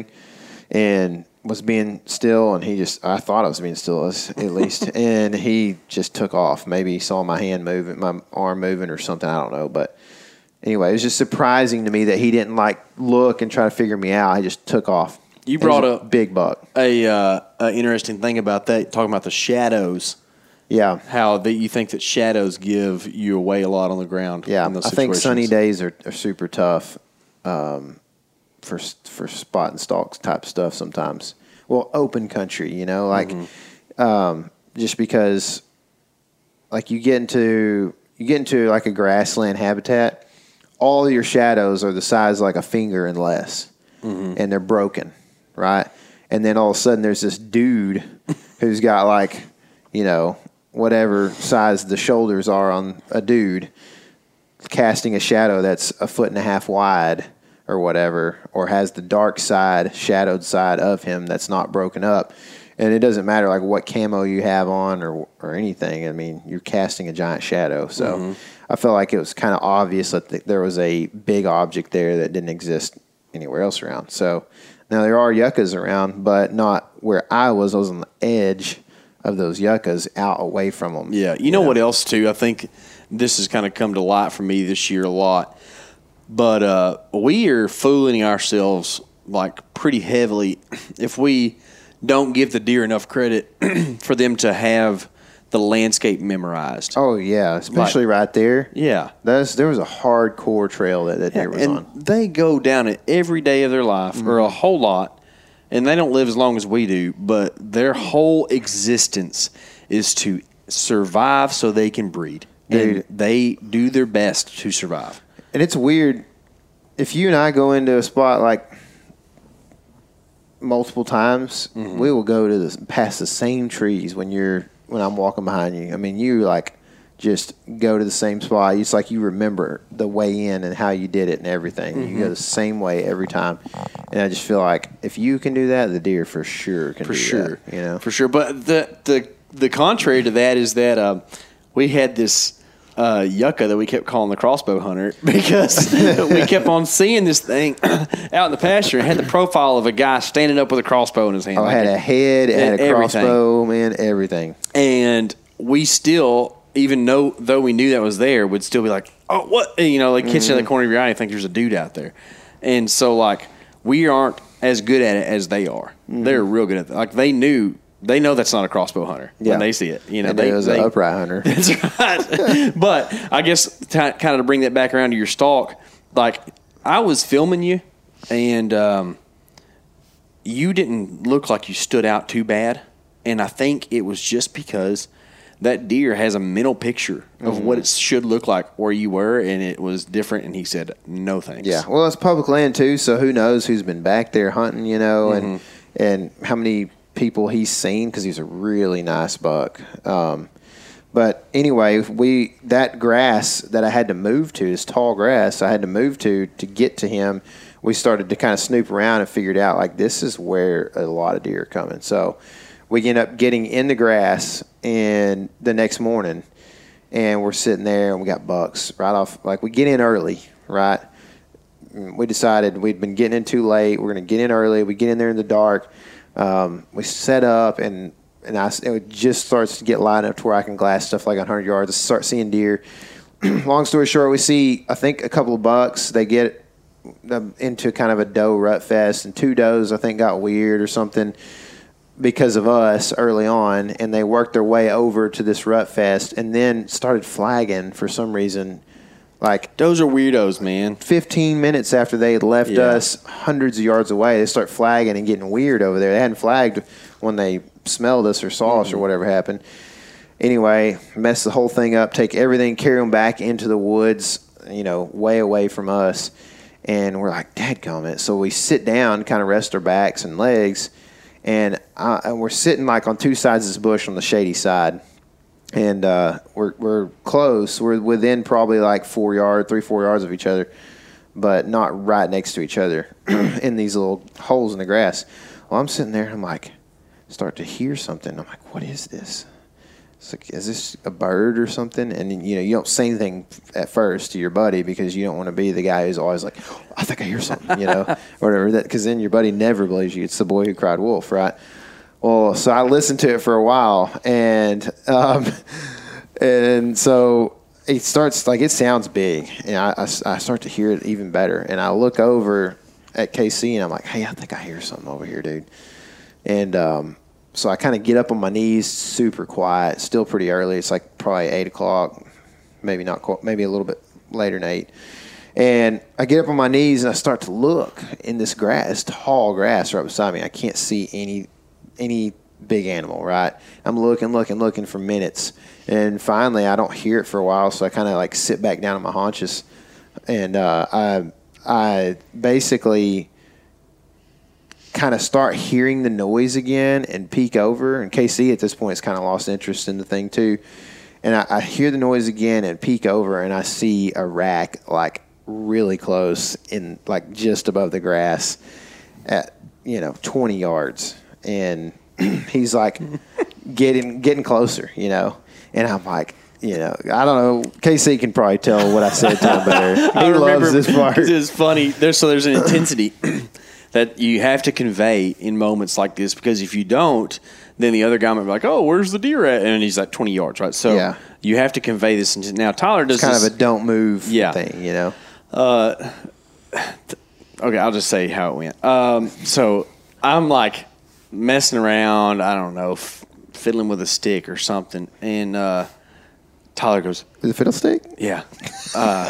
and was being still, and he just, I thought I was being still at least, and he just took off. Maybe he saw my hand moving, my arm moving or something, I don't know. But anyway, it was just surprising to me that he didn't like look and try to figure me out. He just took off. You brought a up big buck. A, uh, a interesting thing about that, talking about the shadows. Yeah. How that you think that shadows give you away a lot on the ground. Yeah, in those I think situations. sunny days are, are super tough. Um, for for spot and stalks type stuff sometimes. Well, open country, you know, like mm-hmm. um, just because like you get into you get into like a grassland habitat, all your shadows are the size of like a finger and less, mm-hmm. and they're broken, right? And then all of a sudden there's this dude who's got like, you know, whatever size the shoulders are on a dude casting a shadow that's a foot and a half wide or whatever, or has the dark side, shadowed side of him that's not broken up. And it doesn't matter like what camo you have on or or anything. I mean, you're casting a giant shadow. So mm-hmm. I felt like it was kind of obvious that th- there was a big object there that didn't exist anywhere else around. So now there are yuccas around, but not where I was. I was on the edge of those yuccas, out away from them. Yeah. You know, you know what else, too? I think this has kind of come to light for me this year a lot. But uh, we are fooling ourselves like pretty heavily if we don't give the deer enough credit for them to have the landscape memorized. Oh yeah, especially like, right there. Yeah, That's, there was a hardcore trail that that deer was and on. They go down it every day of their life, mm-hmm. or a whole lot, and they don't live as long as we do. But their whole existence is to survive so they can breed. Dude. And they do their best to survive. And it's weird. If you and I go into a spot like multiple times, Mm-hmm. we will go to the past the same trees when you're when I'm walking behind you. I mean, you like just go to the same spot. It's like you remember the way in and how you did it and everything. Mm-hmm. You go the same way every time. And I just feel like if you can do that, the deer for sure can For do sure, that. You know, for sure. But the the the contrary to that is that uh, we had this uh, yucca that we kept calling the crossbow hunter because we kept on seeing this thing out in the pasture and had the profile of a guy standing up with a crossbow in his hand. I Like had it- a head, it had a everything. crossbow, man, everything. And we still, even though though we knew that was there, would still be like, oh, what? And, you know, like catching Mm-hmm. at the corner of your eye and think there's a dude out there. And so, like, we aren't as good at it as they are. Mm-hmm. They're real good at it. Like, they knew, they know that's not a crossbow hunter Yeah. when they see it. You know, They knew they, it was they, an upright hunter. That's right. But I guess t- kind of to bring that back around to your stalk, like, I was filming you, and um, you didn't look like you stood out too bad. And I think it was just because that deer has a mental picture of Mm-hmm. what it should look like where you were, and it was different. And he said, "No thanks." Yeah, well, it's public land too, so who knows who's been back there hunting, you know, and and how many people he's seen because he's a really nice buck. Um, but anyway, we that grass that I had to move to, this tall grass I had to move to to get to him. We started to kind of snoop around and figured out like this is where a lot of deer are coming. So we end up getting in the grass, and the next morning. And we're sitting there, and we got bucks right off. Like, we get in early, right? We decided we'd been getting in too late. We're going to get in early. We get in there in the dark. Um, we set up, and and I, it just starts to get light up to where I can glass stuff like one hundred yards. I start seeing deer. Long story short, we see, I think, a couple of bucks. They get um, into kind of a doe rut fest, and two does, I think, got weird or something because of us early on, and they worked their way over to this rut fest and then started flagging for some reason like Those are weirdos, man. fifteen minutes after they had left Yeah. us hundreds of yards away. They start flagging and getting weird over there. They hadn't flagged when they smelled us or saw us or whatever happened. Anyway, mess the whole thing up, take everything, carry them back into the woods, you know, way away from us. And we're like, dadgummit. So we sit down, kind of rest our backs and legs, and, I, and we're sitting like on two sides of this bush on the shady side. And uh, we're we're close. We're within probably like four yards, three, four yards of each other, but not right next to each other in these little holes in the grass. Well, I'm sitting there, and I'm like, start to hear something. I'm like, what is this? It's like, is this a bird or something? And you know, you don't say anything at first to your buddy because you don't want to be the guy who's always like, oh, I think I hear something, you know, or whatever. That because then your buddy never believes you. It's the boy who cried wolf, right? Well, so I listened to it for a while, and um, and so it starts like it sounds big, and I, I, I start to hear it even better, and I look over at K C, and I'm like, hey, I think I hear something over here, dude, and um, so I kind of get up on my knees, super quiet, still pretty early. It's like probably eight o'clock, maybe not quite, maybe a little bit later than eight. And I get up on my knees and I start to look in this grass, tall grass right beside me. I can't see any any big animal, right? I'm looking, looking, looking for minutes. And finally I don't hear it for a while, so I kind of like sit back down on my haunches. And uh, I I basically kind of start hearing the noise again and peek over. And K C at this point has kind of lost interest in the thing too. And I, I hear the noise again and peek over, and I see a rack like really close in like just above the grass at, you know, twenty yards. And he's like getting getting closer, you know. And I'm like, you know, I don't know. K C can probably tell what I said to him better. He loves this part. It's funny. There's so there's an intensity that you have to convey in moments like this, because if you don't, then the other guy might be like, "Oh, where's the deer at?" And he's like twenty yards, right? So Yeah. you have to convey this. Into, now Tyler does It's kind this, of a don't move Yeah. thing, you know. Okay, I'll just say how it went. Um, so I'm like messing around, I don't know, f- fiddling with a stick or something, and uh, Tyler goes, Is it fiddlestick? "Yeah." Uh,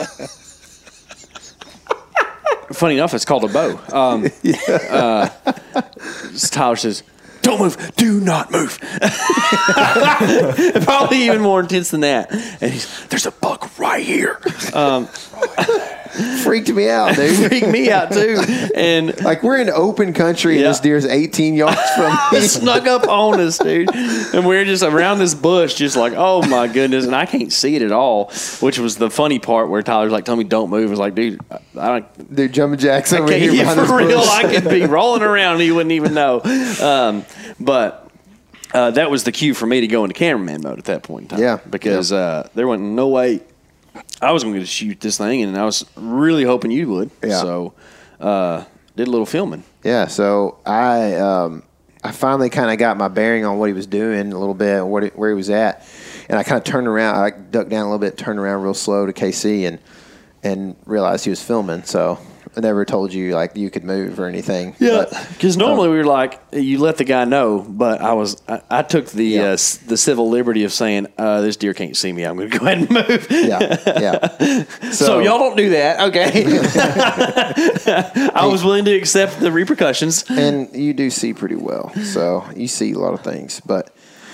funny enough, it's called a bow. Um, uh, Tyler says, don't move, do not move. Probably even more intense than that. And he's, there's a buck right here. Um, Freaked me out, dude. freaked me out too. And like we're in open country and Yeah. this deer's eighteen yards from me. snuck up on us, dude. And we're just around this bush, just like, oh my goodness. And I can't see it at all, which was the funny part where Tyler's like, tell me don't move. I was like, dude, I I don't. Dude, jumping jacks over Okay, here yeah, behind this for real, bush. I could be rolling around and you wouldn't even know. Um, but uh, that was the cue for me to go into cameraman mode at that point in time. Yeah. Because uh, there wasn't no way I was going to shoot this thing, and I was really hoping you would. Yeah. So uh, did a little filming. Yeah, so I um, I finally kind of got my bearing on what he was doing a little bit, what he, where he was at, and I kind of turned around. I ducked down a little bit, turned around real slow to K C, and and realized he was filming. So I never told you like you could move or anything. Yeah, But, because normally we were like, you let the guy know, but I was, I, I took the Yeah. uh, s- the civil liberty of saying, uh, this deer can't see me. I'm going to go ahead and move. yeah, yeah. So, y'all don't do that, okay? I was willing to accept the repercussions. And you do see pretty well, so you see a lot of things. But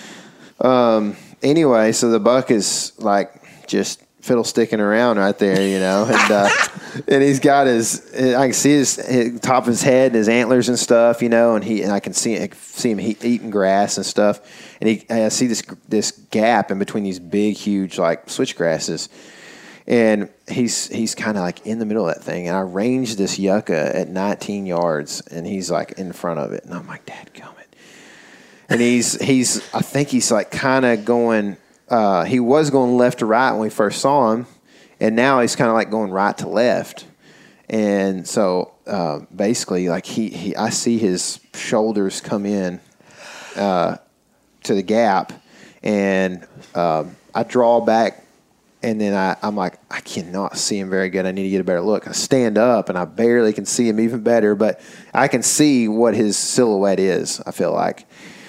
um, anyway, so the buck is like just fiddle sticking around right there, you know, and uh, and he's got his, I can see his, his top of his head and his antlers and stuff, you know, and he and I can see I can see him he, eating grass and stuff, and he I see this this gap in between these big huge like switchgrasses. And he's he's kind of like in the middle of that thing. And I ranged this yucca at nineteen yards, and he's like in front of it. And I'm like, dadgummit. And he's, he's I think he's like kind of going, uh, he was going left to right when we first saw him. And now he's kind of like going right to left. And so uh, basically, like he, he, I see his shoulders come in uh, to the gap. And uh, I draw back. And then I, I'm like, I cannot see him very good. I need to get a better look. I stand up, and I barely can see him even better, but I can see what his silhouette is, I feel like.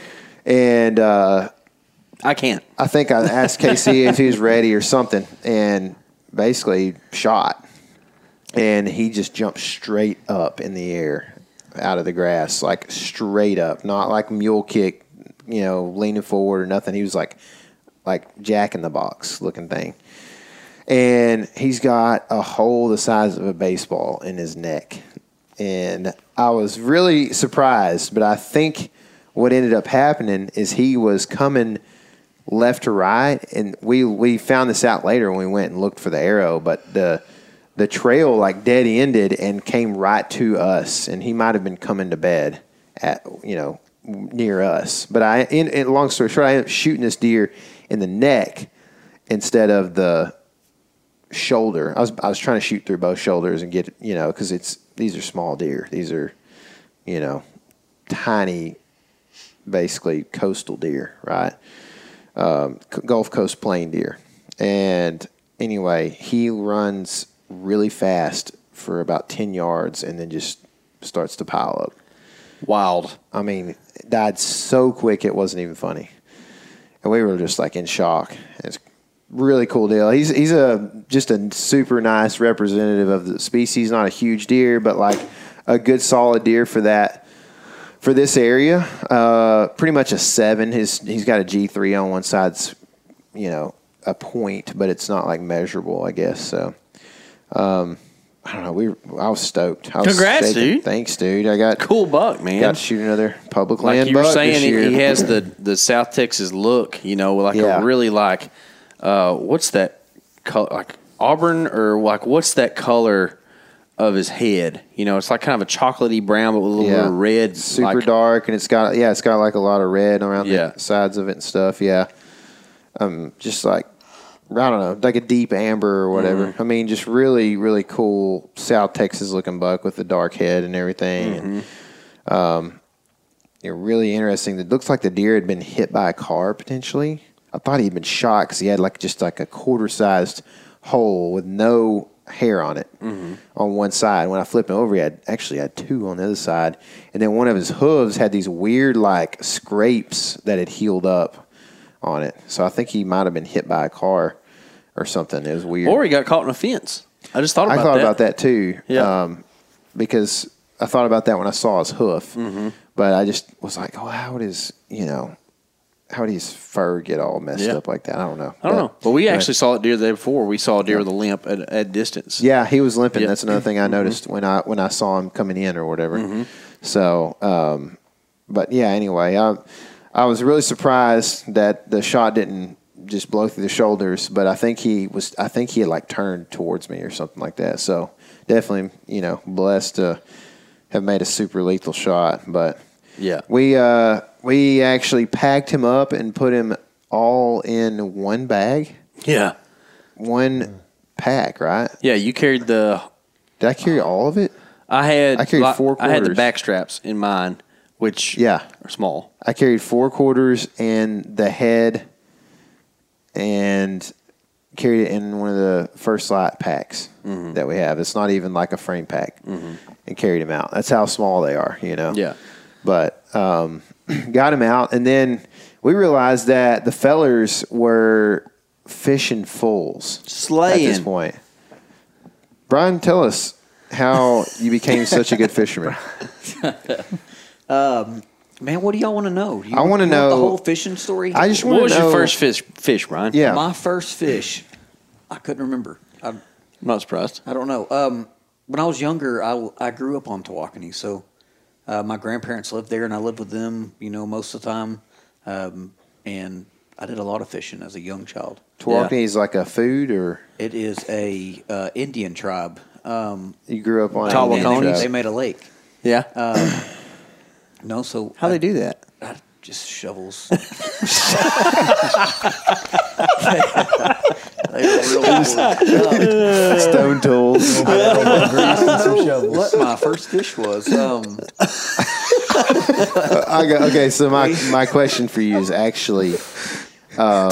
And uh, I can't. I think I asked K C if he was ready or something, and basically shot. And he just jumped straight up in the air out of the grass, like straight up, not like mule kick, you know, leaning forward or nothing. He was like, like Jack in the Box looking thing. And he's got a hole the size of a baseball in his neck. And I was really surprised, but I think what ended up happening is he was coming left to right, and we, we found this out later when we went and looked for the arrow, but the the trail like dead ended and came right to us, and he might have been coming to bed at, you know, near us. But I, in, in long story short, I ended up shooting this deer in the neck instead of the shoulder. I was I was trying to shoot through both shoulders and get, you know, because it's these are small deer. These are, you know, tiny, basically coastal deer, right? Um, Gulf Coast plain deer. And anyway, he runs really fast for about ten yards and then just starts to pile up. Wild. I mean, died so quick it wasn't even funny. And we were just like in shock. It's really cool deal. He's he's a just a super nice representative of the species. Not a huge deer, but like a good solid deer for that for this area. Uh, pretty much a seven. His he's got a G three on one side's, you know, a point, but it's not like measurable, I guess. So um, I don't know. We I was stoked. I was Congrats, shaking. dude. Thanks, dude. I got Cool buck, man. got to shoot another public Like land you were buck saying, this he, year. he has the, the South Texas look, you know, like Yeah. a really like, uh, what's that color? Like auburn or like what's that color of his head? You know, it's like kind of a chocolatey brown, but with a little bit of red. super like, dark, and it's got yeah, it's got like a lot of red around Yeah. the sides of it and stuff. Yeah, um, just like I don't know, like a deep amber or whatever. Mm-hmm. I mean, just really, really cool South Texas looking buck with the dark head and everything. Mm-hmm. And um, you're really interesting. It looks like the deer had been hit by a car potentially. I thought he'd been shot because he had like just like a quarter sized hole with no hair on it Mm-hmm. on one side. When I flipped him over, he had actually had two on the other side, and then one of his hooves had these weird like scrapes that had healed up on it. So I think he might have been hit by a car or something. It was weird. Or he got caught in a fence. I just thought I about thought that. about that too. Yeah. Um, because I thought about that when I saw his hoof, Mm-hmm. but I just was like, oh, how would his, you know, how did his fur get all messed Yeah. up like that? I don't know. I don't But- know. But we but- actually saw a deer the day before. We saw a deer with a limp at, at distance. Yeah, he was limping. Yeah. That's another thing I Mhm. noticed when I when I saw him coming in or whatever. Mhm. So, um, but yeah. Anyway, I I was really surprised that the shot didn't just blow through the shoulders, but I think he was. I think he had like turned towards me or something like that. So definitely, you know, blessed to have made a super lethal shot. But Yeah. we uh, we actually packed him up and put him all in one bag. Yeah. One pack, right? Yeah, you carried the. Did I carry all of it? I had. I carried li- four I had the quarters. back straps in mine, which Yeah. are small. I carried four quarters and the head and carried it in one of the first light packs Mm-hmm. that we have. It's not even like a frame pack and carried them out. That's how small they are, you know? Yeah. But um, got him out. And then we realized that the fellers were fishing fulls at this Slaying. point. Brian, tell us how you became such a good fisherman. Man, what do y'all want to know? You I wanna want know- the whole fishing story. I just What want was to know. your first fish, fish, Ryan? Yeah. My first fish, I couldn't remember. I, I'm not surprised. I don't know. Um, when I was younger, I, I grew up on Tawakoni, so uh, my grandparents lived there, and I lived with them, you know, most of the time. Um, and I did a lot of fishing as a young child. Tawakoni is like a food, or It is a uh, Indian tribe. Um, you grew up on an Tawakoni? Indian and they, tribe? they made a lake. Yeah. Uh, No, so How I- they do that? I, just shovels. They were real good. Stone tools. I don't know what my first fish was. Um, I got, okay, so my my question for you is actually, um,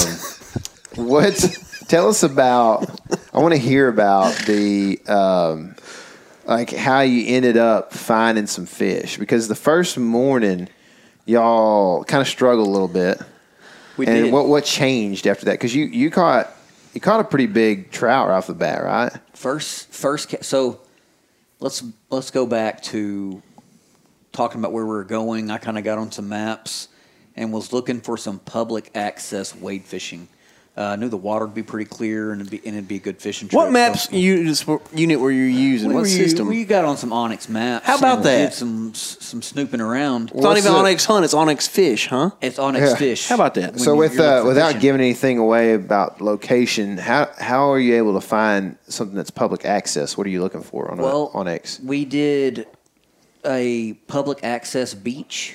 what? Tell us about. I want to hear about the um, like how you ended up finding some fish, because the first morning y'all kind of struggled a little bit. we and did. what what changed after that? Because you, you caught you caught a pretty big trout right off the bat, right? First, first. ca- So let's let's go back to talking about where we were going. I kind of got on some maps and was looking for some public access wade fishing. Uh, I knew the water would be pretty clear and it'd be, and it'd be a good fishing trip. What maps So- unit, unit were you using? We what were u- system? We got on some Onyx maps. How about and that? Did some some snooping around. it's not What's even the- Onyx Hunt, it's Onyx Fish, huh? It's Onyx Yeah. fish. How about that? When So you- with you're looking uh, for without fishing. giving anything away about location, how how are you able to find something that's public access? What are you looking for on Well, a, on X? we did a public access beach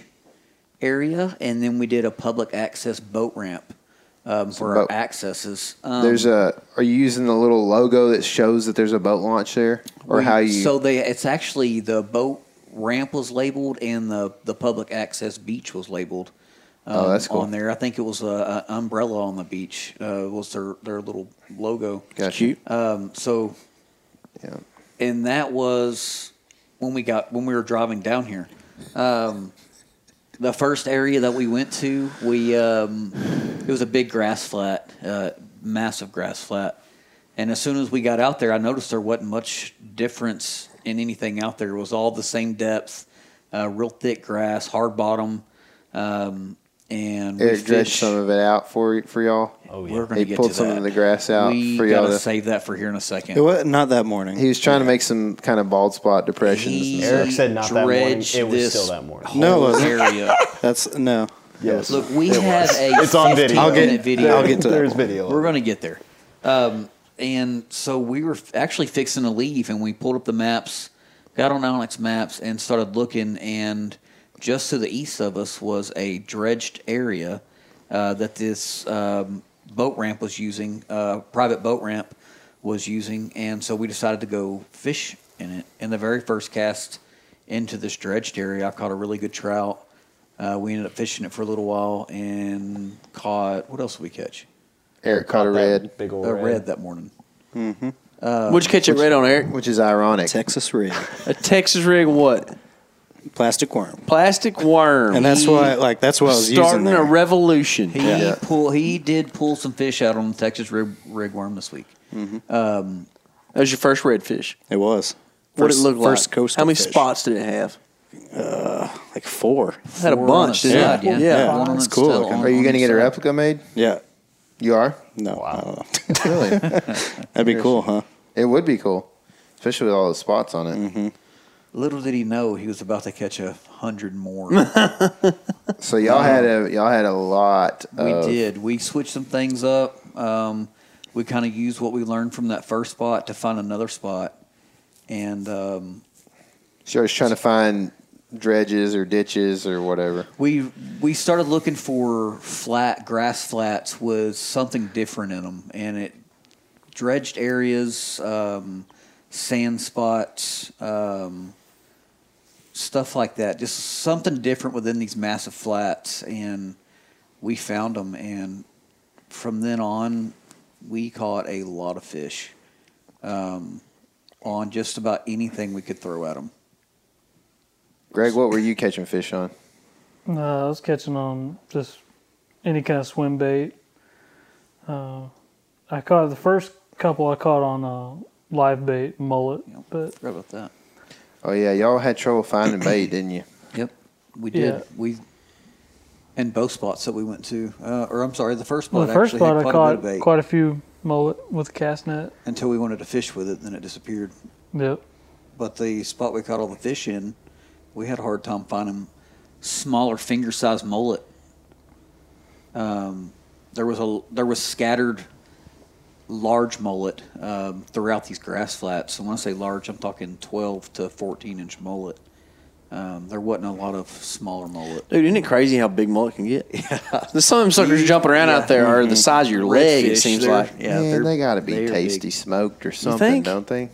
area, and then we did a public access boat ramp um, for boat- our accesses. Um, There's a. Are you using the little logo that shows that there's a boat launch there, or we- how you? So they, it's actually the boat ramp was labeled, and the the public access beach was labeled. Um, Oh, that's cool. On there, I think it was a, a umbrella on the beach. Uh, was their their little logo. Got you. Um, so Yeah. and that was when we got when we were driving down here. Um, the first area that we went to, we um, it was a big grass flat, uh, massive grass flat. And as soon as we got out there, I noticed there wasn't much difference in anything out there. It was all the same depth, uh, real thick grass, hard bottom, um, and we Eric dredged fished- some of it out for for y'all. Oh, yeah. We're going to He get pulled to some that. of the grass out we for y'all gotta to- save that for here in a second. It was not that morning. He was trying to make some kind of bald spot depressions. He- and Eric stuff. said not that morning. dredged It was this still that morning. whole No, it wasn't. area. That's no. Yes. Look, we have a It's on video. I'll fifteen get- minute video. I'll get to that. There's video. We're going to get there. Um, and so we were f- actually fixing to leave, and we pulled up the maps, got on Onyx Maps, and started looking. And just to the east of us was a dredged area uh, that this um, boat ramp was using, uh, private boat ramp was using. And so we decided to go fish in it. And the very first cast into this dredged area, I caught a really good trout. Uh, we ended up fishing it for a little while and caught, what else did we catch? Eric caught a that red, Big old A red. red that morning. What'd you catch it red on, Eric? which is ironic. Texas rig, A Texas rig what? plastic worm, Plastic worm. and that's He why like that's what I was using starting there. a revolution. He Yeah. pull. He did pull some fish out on the Texas rig, rig worm this week. That was your first red fish. It was. What did First- it look first like? coastal How many fish. spots did it have? Like four. It had a Four on bunch, its didn't side, it? yeah. Yeah. One on That's its cool tail, looking. on- Are you on going to its get a side. replica made? Yeah. You are? No. I don't know. Really? That'd be cool, huh? It would be cool, especially with all the spots on it. Mm-hmm. Little did he know he was about to catch a hundred more. So y'all had a y'all had a lot. We of, did. We switched some things up. Um, we kind of used what we learned from that first spot to find another spot. And um, So I was trying to find dredges or ditches or whatever. we we started looking for flat grass flats with something different in them, and it dredged areas, um, sand spots, um, stuff like that. Just something different within these massive flats, and we found them. And from then on, we caught a lot of fish um, on just about anything we could throw at them. Greg, what were you catching fish on? Uh, I was catching on just any kind of swim bait. Uh, I caught the first couple I caught on uh, live bait mullet, but Forgot about that. Oh yeah, y'all had trouble finding bait, didn't you? Yep, we did. Yeah. We and both spots that we went to, uh, or I'm sorry, the first spot well, the first actually spot had I quite a bit caught of bait quite a few mullet with a cast net. until we wanted to fish with it, then it disappeared. Yep. But the spot we caught all the fish in, we had a hard time finding smaller finger-sized mullet. Um, there was a there was scattered large mullet um, throughout these grass flats. And when I say large, I'm talking twelve to fourteen inch mullet. Um, there wasn't a lot of smaller mullet. Dude, isn't it crazy how big mullet can get? Yeah. Some of them suckers jumping around Yeah. out there are the size of your leg, it Redfish, seems they're- like. Yeah, Man, they're- they got to be they're tasty big. smoked or something, think? don't they?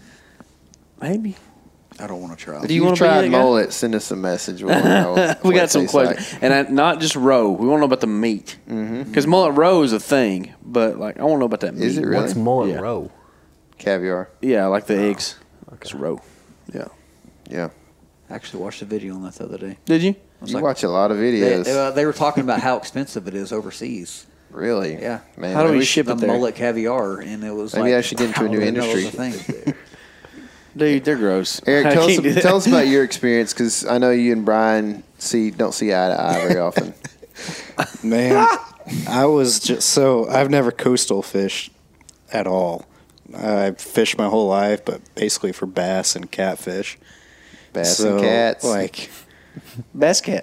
Maybe. I don't want to try. Do If you you wanna be tried that guy? mullet, send us a message. We, wanna know what we it got some tastes questions. like. And I, not just roe. We want to know about the meat. Because mullet roe is a thing, but like I want to know about that meat. Is it really? What's mullet Yeah. roe? Caviar. Yeah, like the eggs. It's roe. Yeah. Yeah. I actually watched a video on that the other day. Did you? I was You like- watch a lot of They, videos. uh, they were talking about how expensive it is overseas. really? Yeah. Man, How do maybe we ship the it there? mullet caviar, and it was Maybe like, I should get into a wow, new I didn't know it was industry. a thing. Dude, they're gross. Eric, I tell us, can't do that. tell us about your experience because I know you and Brian see don't see eye to eye very often. Man, I was just so I've never coastal fished at all. I've fished my whole life, but basically for bass and catfish. Bass So, and cats. Like Bass cat.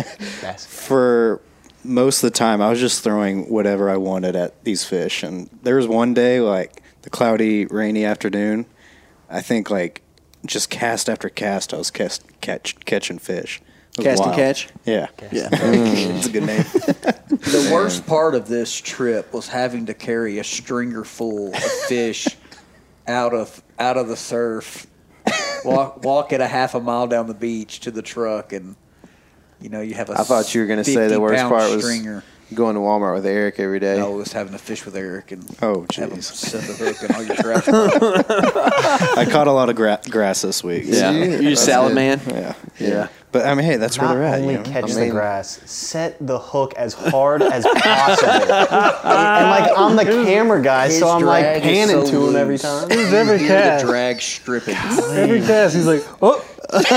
for most of the time, I was just throwing whatever I wanted at these fish. And there was one day, like the cloudy, rainy afternoon, I think like just cast after cast, I was cast, catch, catching fish. It was Cast and wild. catch? Yeah. Yeah. It's a good name. The worst part of this trip was having to carry a stringer full of fish out of out of the surf, walk walk it a half a mile down the beach to the truck, and you know you have a I thought you were going to say the worst fifty-pound part was stringer. going to Walmart with Eric every day. No, it was having to fish with Eric and Oh, have him jeez. set the hook and all your trash. I caught a lot of gra- grass this week. Yeah. you? You're That's just salad good. man. Yeah. Yeah. But I mean, hey, that's where Not they're at. only You know? catch I the mean- grass, set the hook as hard as possible. and, and, like I'm the camera guy, His so I'm like drag is panning so to him every loose. time. It was every Hear the cast. drag stripping. Every cast, he's like, oh,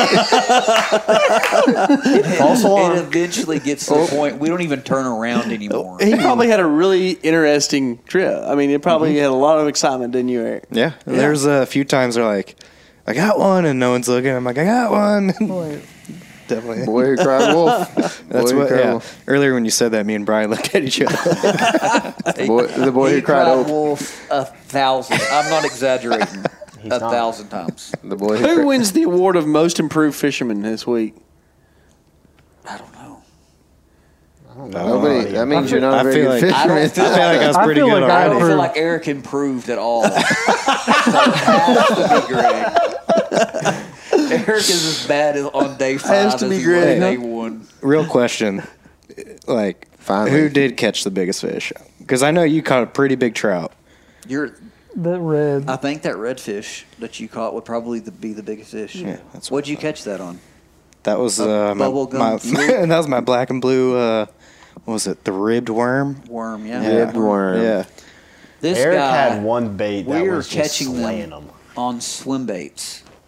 False It alarm. eventually gets to the point we don't even turn around anymore. He probably had a really interesting trip. I mean, it probably had a lot of excitement, didn't you, Eric? Yeah. There's a few times they're like, I got one, and no one's looking. I'm like, I got one. Definitely. Boy who cried wolf. That's boy who what. cried Yeah. wolf. Earlier when you said that, me and Brian looked at each other. The boy, the boy He who cried wolf. wolf a thousand. I'm not exaggerating. a not. thousand times. The boy who Who cried. wins the award of most improved fisherman this week? I don't know. Nobody. That means you're not I a very feel good like- I fisherman. don't feel I feel like I was I pretty feel good like I I don't already. feel improved. like Eric improved at all. So it has to be Greg. Eric is as bad as on day five Has to as be he Greg, was huh? day one. Real question. Like, Finally. who did catch the biggest fish? Because I know you caught a pretty big trout. You're, that red. I think that redfish that you caught would probably the, be the biggest fish. Yeah, that's what What'd you catch that on? That was A uh, my, bubblegum my fluke? that was my black and blue. Uh, what was it? The ribbed worm. Worm, yeah. Ribbed worm. Yeah. This Eric guy, had one bait that we were was just catching slaying them them. on swim baits.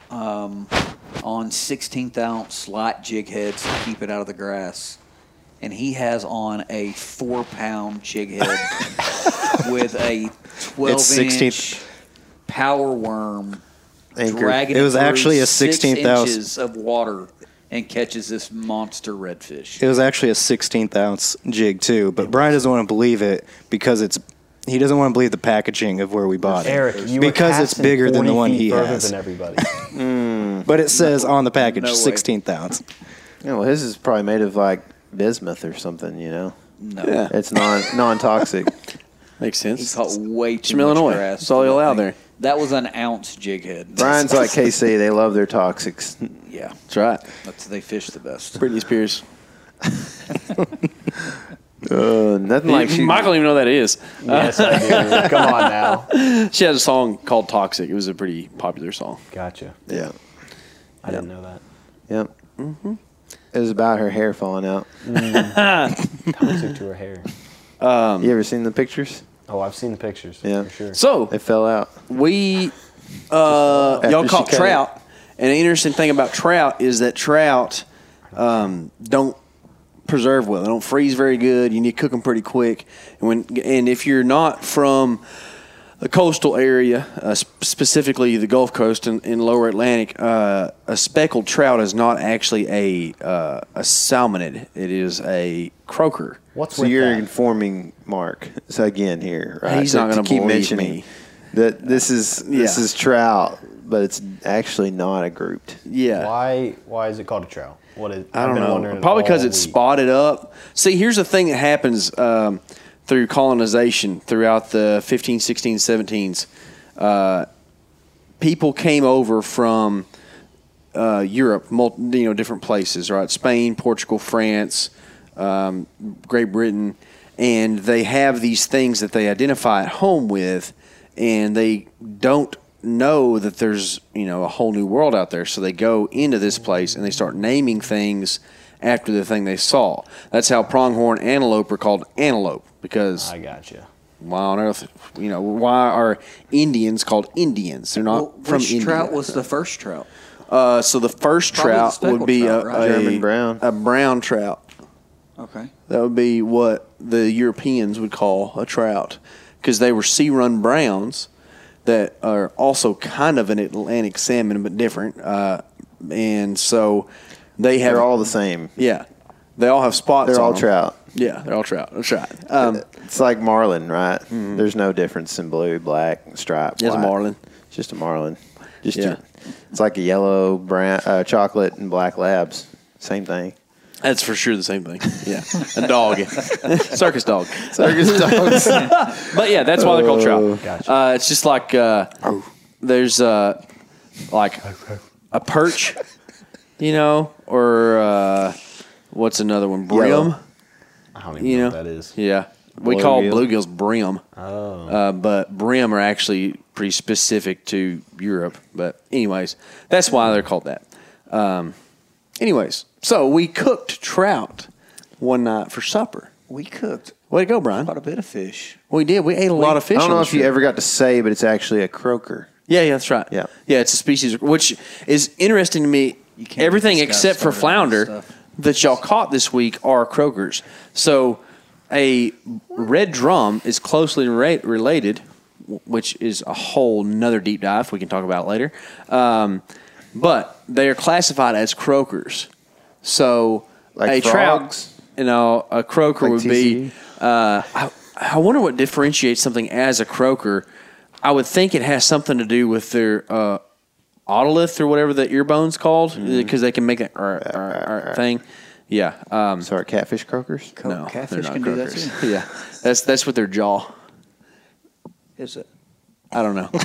um, on sixteenth ounce light jig heads to keep it out of the grass. And he has on a four pound jig head with a twelve inch power worm Anchor. dragging It was through actually a six sixteenth ounce. inches of water and catches this monster redfish. It was actually a sixteenth ounce jig too, but Brian doesn't want to believe it because it's he doesn't want to believe the packaging of where we bought it. Eric, you because were it's casting bigger than the forty one feet he further has. than everybody. But it says on the package No way. sixteenth ounce. Yeah, well, his is probably made of like bismuth or something. You know, No. Yeah. it's non non toxic. Makes He sense. caught way too From much Illinois. grass. That's all you'll for that allow thing. there. That was an ounce jig head. Brian's like K C. They love their toxics. Yeah, That's right. that's they fish the best. Britney Spears. Uh, nothing like shooting. Michael don't even know what that is. Yes, I do. Come on now. She has a song called Toxic. It was a pretty popular song. Gotcha. Yeah. I didn't know that. Yep. Mm-hmm. It was about her hair falling out. Toxic to her hair. You ever seen the pictures? Oh, I've seen the pictures. Yeah. For sure. So They fell out. we, uh, After y'all she caught cut trout. And the interesting thing about trout is that trout um, don't preserve well. They don't freeze very good. You need to cook them pretty quick. And when and if you're not from the coastal area, uh, sp- specifically the Gulf Coast and, and Lower Atlantic, uh, a speckled trout is not actually a uh, a salmonid. It is a croaker. What's So with you're that? informing Mark. So again here, right? He's to, not gonna to keep believe mentioning me. that this is this Yeah. is trout, but it's actually not a grouped. Yeah. Why? Why is it called a trout? What is? I I've don't been know. wondering Probably because all it's week. spotted up. See, here's the thing that happens um, through colonization throughout the fifteen, sixteen, seventeens. Uh, people came over from uh, Europe, multi, you know, different places, right? Spain, Portugal, France, um, Great Britain, and they have these things that they identify at home with, and they don't know that there's, you know, a whole new world out there. So they go into this place and they start naming things after the thing they saw. That's how pronghorn antelope are called antelope, because I gotcha. why on earth, you know, why are Indians called Indians? They're not Well, from which India. trout was the first trout? Uh, so the first Probably the trout speckled would be trout, a, right? a German brown. a brown trout. Okay. That would be what the Europeans would call a trout, because they were sea-run browns that are also kind of an Atlantic salmon, but different. Uh, and so they have They're all the same. yeah, they all have spots. They're on all them. trout. Yeah, they're all trout. That's right. Um, It's like marlin, right? There's no difference in blue, black, stripe. It's a white. marlin. It's just a marlin. Just Yeah. your- it's like a yellow, brown, uh, chocolate, and black labs. Same thing. that's for sure the same thing. Yeah, a dog, circus dog. Circus dogs. But yeah, that's why they're called trout. Gotcha. Uh, it's just like uh, there's uh, like a perch, you know, or uh, what's another one? Brim. Yellow. I don't even You know, know, what that is. Yeah, we Bluegill. call bluegills brim, Oh. uh, but brim are actually pretty specific to Europe. But anyways, that's why they're called that. Um, anyways, so we cooked trout one night for supper. We cooked Way to go, Brian. quite a bit of fish. We did. We ate a lot of fish. I don't on know this if you trip. ever got to say, but it's actually a croaker. Yeah, yeah, that's right. Yeah. yeah, it's a species which is interesting to me. You can't Everything get this guy except for started on this flounder stuff. that y'all caught this week are croakers. So a red drum is closely re- related, w- which is a whole nother deep dive we can talk about later. Um, but they are classified as croakers. So Like a frogs? trout, you know, a croaker Like would T be. C D? Uh, I, I wonder what differentiates something as a croaker. I would think it has something to do with their uh, otolith or whatever the ear bone's called, because they can make that ar, ar, ar thing. Yeah. Um, Sorry, catfish croakers? no, catfish they're not can do that croakers. too. Yeah, that's that's with their jaw. Is it? I don't know.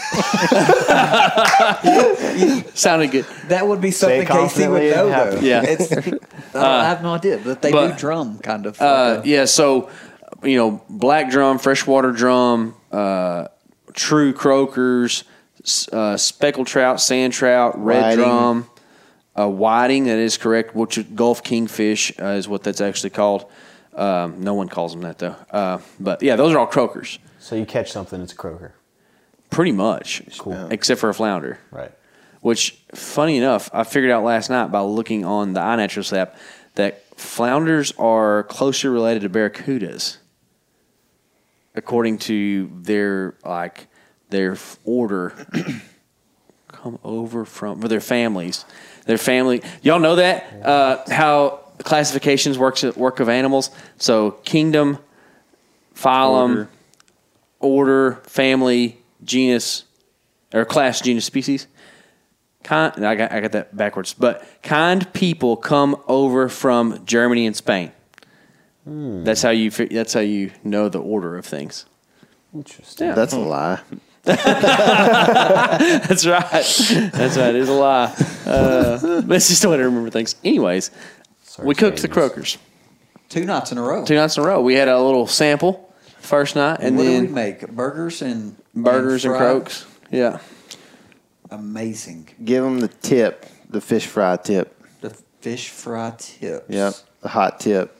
Sounded good. That would be Say it something Casey would confidently know, and though. happy. Yeah. It's, I, don't- I have no idea, but they but- do drum kind of. Uh, like a- yeah, so you know, black drum, freshwater drum, uh, true croakers, s- uh, speckled trout, sand trout, red Whiting. drum, uh, whiting. That is correct. Which is Gulf kingfish uh, is what that's actually called. Um, no one calls them that though. Uh, but yeah, those are all croakers, So you catch something, it's a croaker. pretty much. Cool. Except for a flounder. Right. which, funny enough, I figured out last night by looking on the iNaturalist app that flounders are closely related to barracudas, according to their like their order. Come over from for their families, their family. Y'all know that uh, how classifications works work of animals. So kingdom, phylum, order, order family, genus, or class, genus, species. Kind, I got I got that backwards. But kind people come over from Germany and Spain. Hmm. That's how you. That's how you know the order of things. Interesting. Yeah. That's a lie. That's right. That's right. It is a lie. Uh, but it's just the way to remember things. Anyways, Sorry, we cooked the strangers. croakers Two nights in a row. two nights in a row. We had a little sample first night, and what then did we make? Burgers and burgers and, fried? croaks. Yeah. Amazing. Give them the tip, the fish fry tip. The fish fry tips. Yep, the hot tip.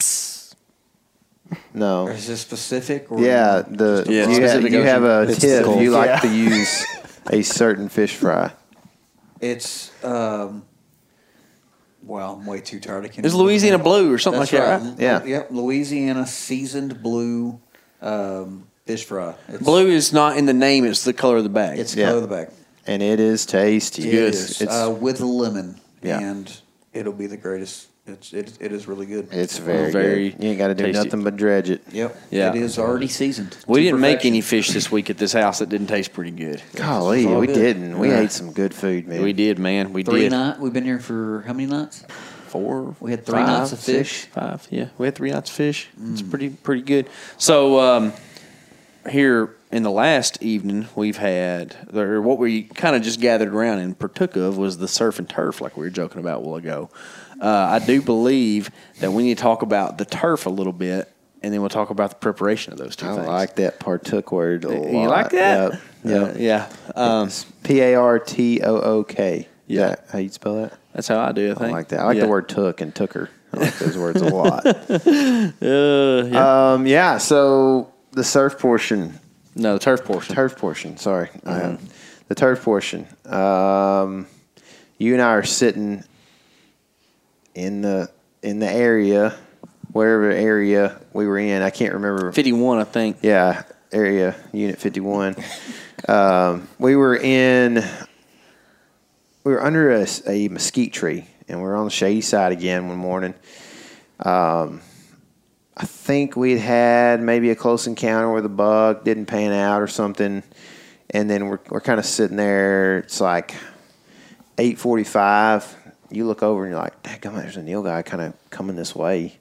No. Or is this specific? Or Yeah, the Yeah, you, ha- specific you have a It's tip. cold. You like Yeah. to use a certain fish fry. It's um. Well, I'm way too tired. I can't. It's remember. Louisiana Blue or something That's like that, right. right? Yeah. Yep. Louisiana seasoned blue um, fish fry. It's, Blue is not in the name; it's the color of the bag. It's the Yeah. color of the bag. And it is tasty. It good. is, It's, uh, with lemon. Yeah. And it'll be the greatest. It's it, it is really good. it's very, very good. You ain't got to do tasty. nothing but dredge it. Yep. Yeah. It is already seasoned. we to didn't make perfection. any fish this week at this house that didn't taste pretty good. Golly, all we good. didn't. We Yeah. ate some good food, man. We did, man. We Three did. nights. We've been here for how many nights? Four. We had three five, nights of six, fish. Five. Yeah, we had three nights of fish. It's pretty pretty good. So um, here in the last evening, we've had or what we kind of just gathered around and partook of was the surf and turf, like we were joking about a while ago. Uh, I do believe that we need to talk about the turf a little bit, and then we'll talk about the preparation of those two I things. like that partook word a lot. You like that? Yep. Yeah, Yep. yeah. Um, P A R T O O K. Yeah. Is that how you spell that? that's how I do. I think. I like that. I like Yeah. the word took and tooker. I like those words a lot. Uh, yeah. Um, yeah, so the surf portion, no, the turf portion. turf portion, sorry. Um, the turf portion. Um, you and I are sitting in the in the area, wherever area we were in. I can't remember. Fifty-one, I think. Yeah, area, Unit fifty-one. um, we were in, we were under a, a mesquite tree, and we were on the shady side again one morning. Um, I think we'd had maybe a close encounter with a bug, didn't pan out or something, and then we're we're kind of sitting there. It's like eight forty-five. You look over and you're like, "Dadgummit, there's a Neil guy kind of coming this way,"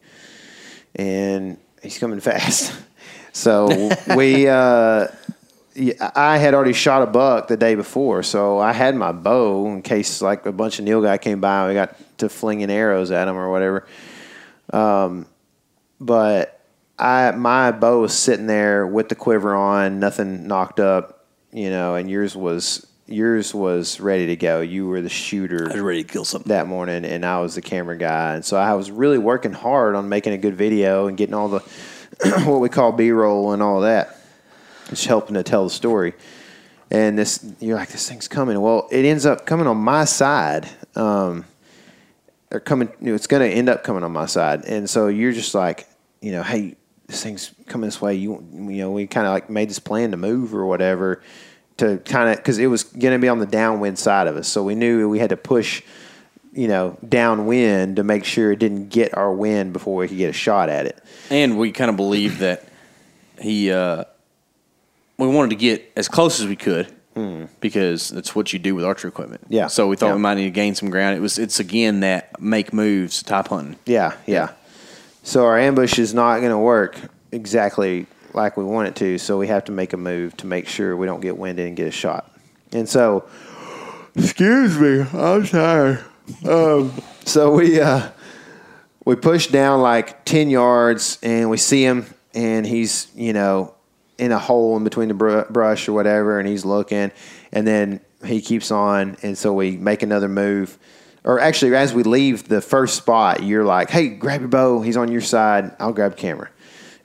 and he's coming fast. So we, uh, yeah, I had already shot a buck the day before, so I had my bow in case like a bunch of Neil guy came by and we got to flinging arrows at him or whatever. Um, but I my bow was sitting there with the quiver on, nothing knocked up, you know, and yours was yours was ready to go. You were the shooter. I was ready to kill something. That morning, and I was the camera guy, and so I was really working hard on making a good video and getting all the what we call B-roll and all that, just helping to tell the story. And this, you're like, this thing's coming. Well, it ends up coming on my side. Um, or coming, you know, it's going to end up coming on my side, and so you're just like, you know, hey, this thing's coming this way. You, you know, we kind of like made this plan to move or whatever. To kind of, because it was going to be on the downwind side of us. So we knew we had to push, you know, downwind to make sure it didn't get our wind before we could get a shot at it. And we kind of believed that he, uh, we wanted to get as close as we could mm. because that's what you do with archery equipment. Yeah. So we thought Yeah. we might need to gain some ground. It was, it's again that make moves type hunting. Yeah, yeah. So our ambush is not going to work exactly like we want it to, so we have to make a move to make sure we don't get winded and get a shot. And so, excuse me, I'm tired. Um, so we uh, we push down like ten yards, and we see him, and he's, you know, in a hole in between the br- brush or whatever, and he's looking, and then he keeps on, and so we make another move. Or actually, as we leave the first spot, you're like, hey, grab your bow. He's on your side. I'll grab the camera.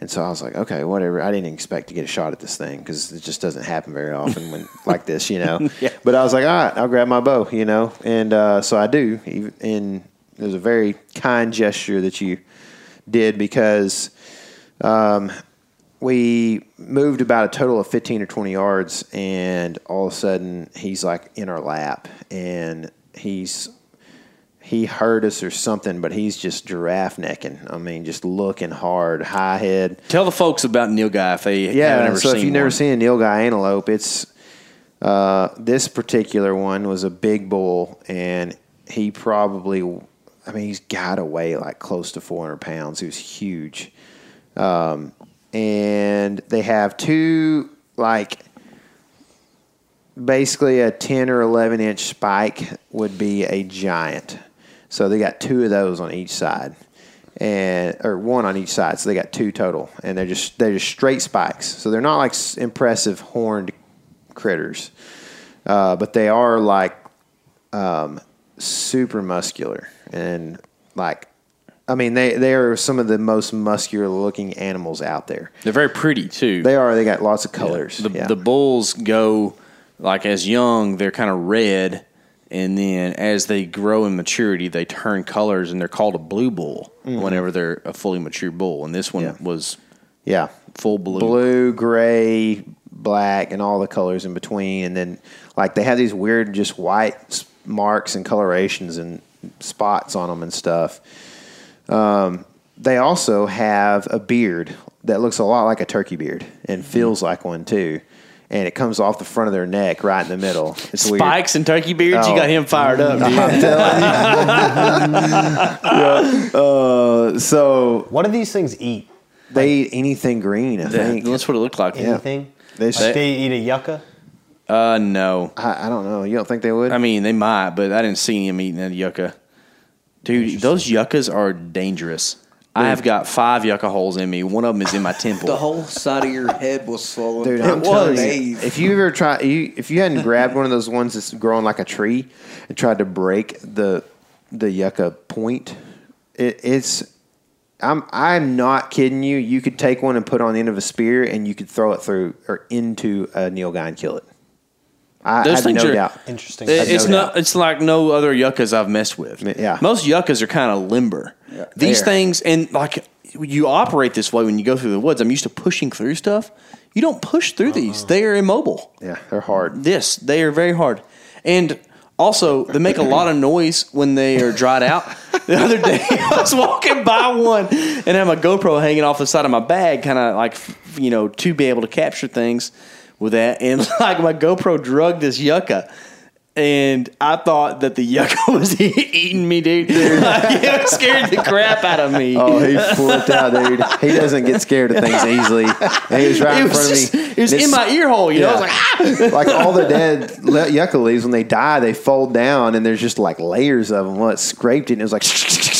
And so I was like, okay, whatever. I didn't expect to get a shot at this thing because it just doesn't happen very often when like this, you know. Yeah. But I was like, all right, I'll grab my bow, you know. And uh, so I do. Even- And it was a very kind gesture that you did because um, we moved about a total of fifteen or twenty yards, and all of a sudden he's like in our lap, and he's he heard us or something, but he's just giraffe necking. I mean, just looking hard, high head. Tell the folks about Nilgai if they Yeah, haven't ever so seen if you've never one. seen a Nilgai antelope, it's uh, this particular one was a big bull, and he probably, I mean, he's got to weigh like close to four hundred pounds. He was huge. Um, and they have two, like, basically a ten or eleven inch spike would be a giant. So they got two of those on each side, and or one on each side. So they got two total, and they're just they're just straight spikes. So they're not like s- impressive horned critters, uh, but they are like um, super muscular and like. I mean, they, they are some of the most muscular looking animals out there. They're very pretty too. They are. They got lots of colors. The, Yeah. the bulls go like as young, they're kind of red, and then as they grow in maturity, they turn colors, and they're called a blue bull whenever they're a fully mature bull. And this one Mm-hmm. Yeah. was yeah. full blue. Blue, gray, black, and all the colors in between. And then, like, they have these weird, just white s- marks and colorations and spots on them and stuff. Um, they also have a beard that looks a lot like a turkey beard and feels like one too. And it comes off the front of their neck right in the middle. It's weird. Spikes and turkey beards, you Oh. got him fired up, dude. I'm telling you. Yeah. Uh, so What do these things eat? they eat anything green, I think. That's what it looked like. Anything? They Like say, they eat a yucca? Uh, no. I, I don't know. You don't think they would? I mean, they might, but I didn't see him eating that yucca. Dude, those yuccas are dangerous. I have got five yucca holes in me. One of them is in my temple. The whole side of your head was swollen. Dude, It I'm telling you, was. if you ever try, you, if you hadn't grabbed one of those ones that's growing like a tree and tried to break the the yucca point, it, it's. I'm I'm not kidding you. You could take one and put it on the end of a spear, and you could throw it through or into a Nilgai and kill it. I, I Those have things no are- doubt. Interesting. It- it's no not. It's like no other yuccas I've messed with. Yeah. most yuccas are kind of limber. These They are. things, and like you operate this way when you go through the woods. I'm used to pushing through stuff. You don't push through these; they are immobile. Yeah, they're hard. This, they are very hard, and also they make a lot of noise when they are dried out. The other day, I was walking by one and I had my GoPro hanging off the side of my bag, kind of like you know to be able to capture things with that, and like my GoPro drugged this yucca. And I thought that the yucca was eating me, dude. Like, it scared the crap out of me. Oh, he flipped out, dude. He doesn't get scared of things easily. And he was right it in was, front just, of me. it was This- in my ear hole, you know. I was Yeah. like, ah! Like all the dead le- yucca leaves, when they die, they fold down, and there's just like layers of them. Well, it scraped it, and it was like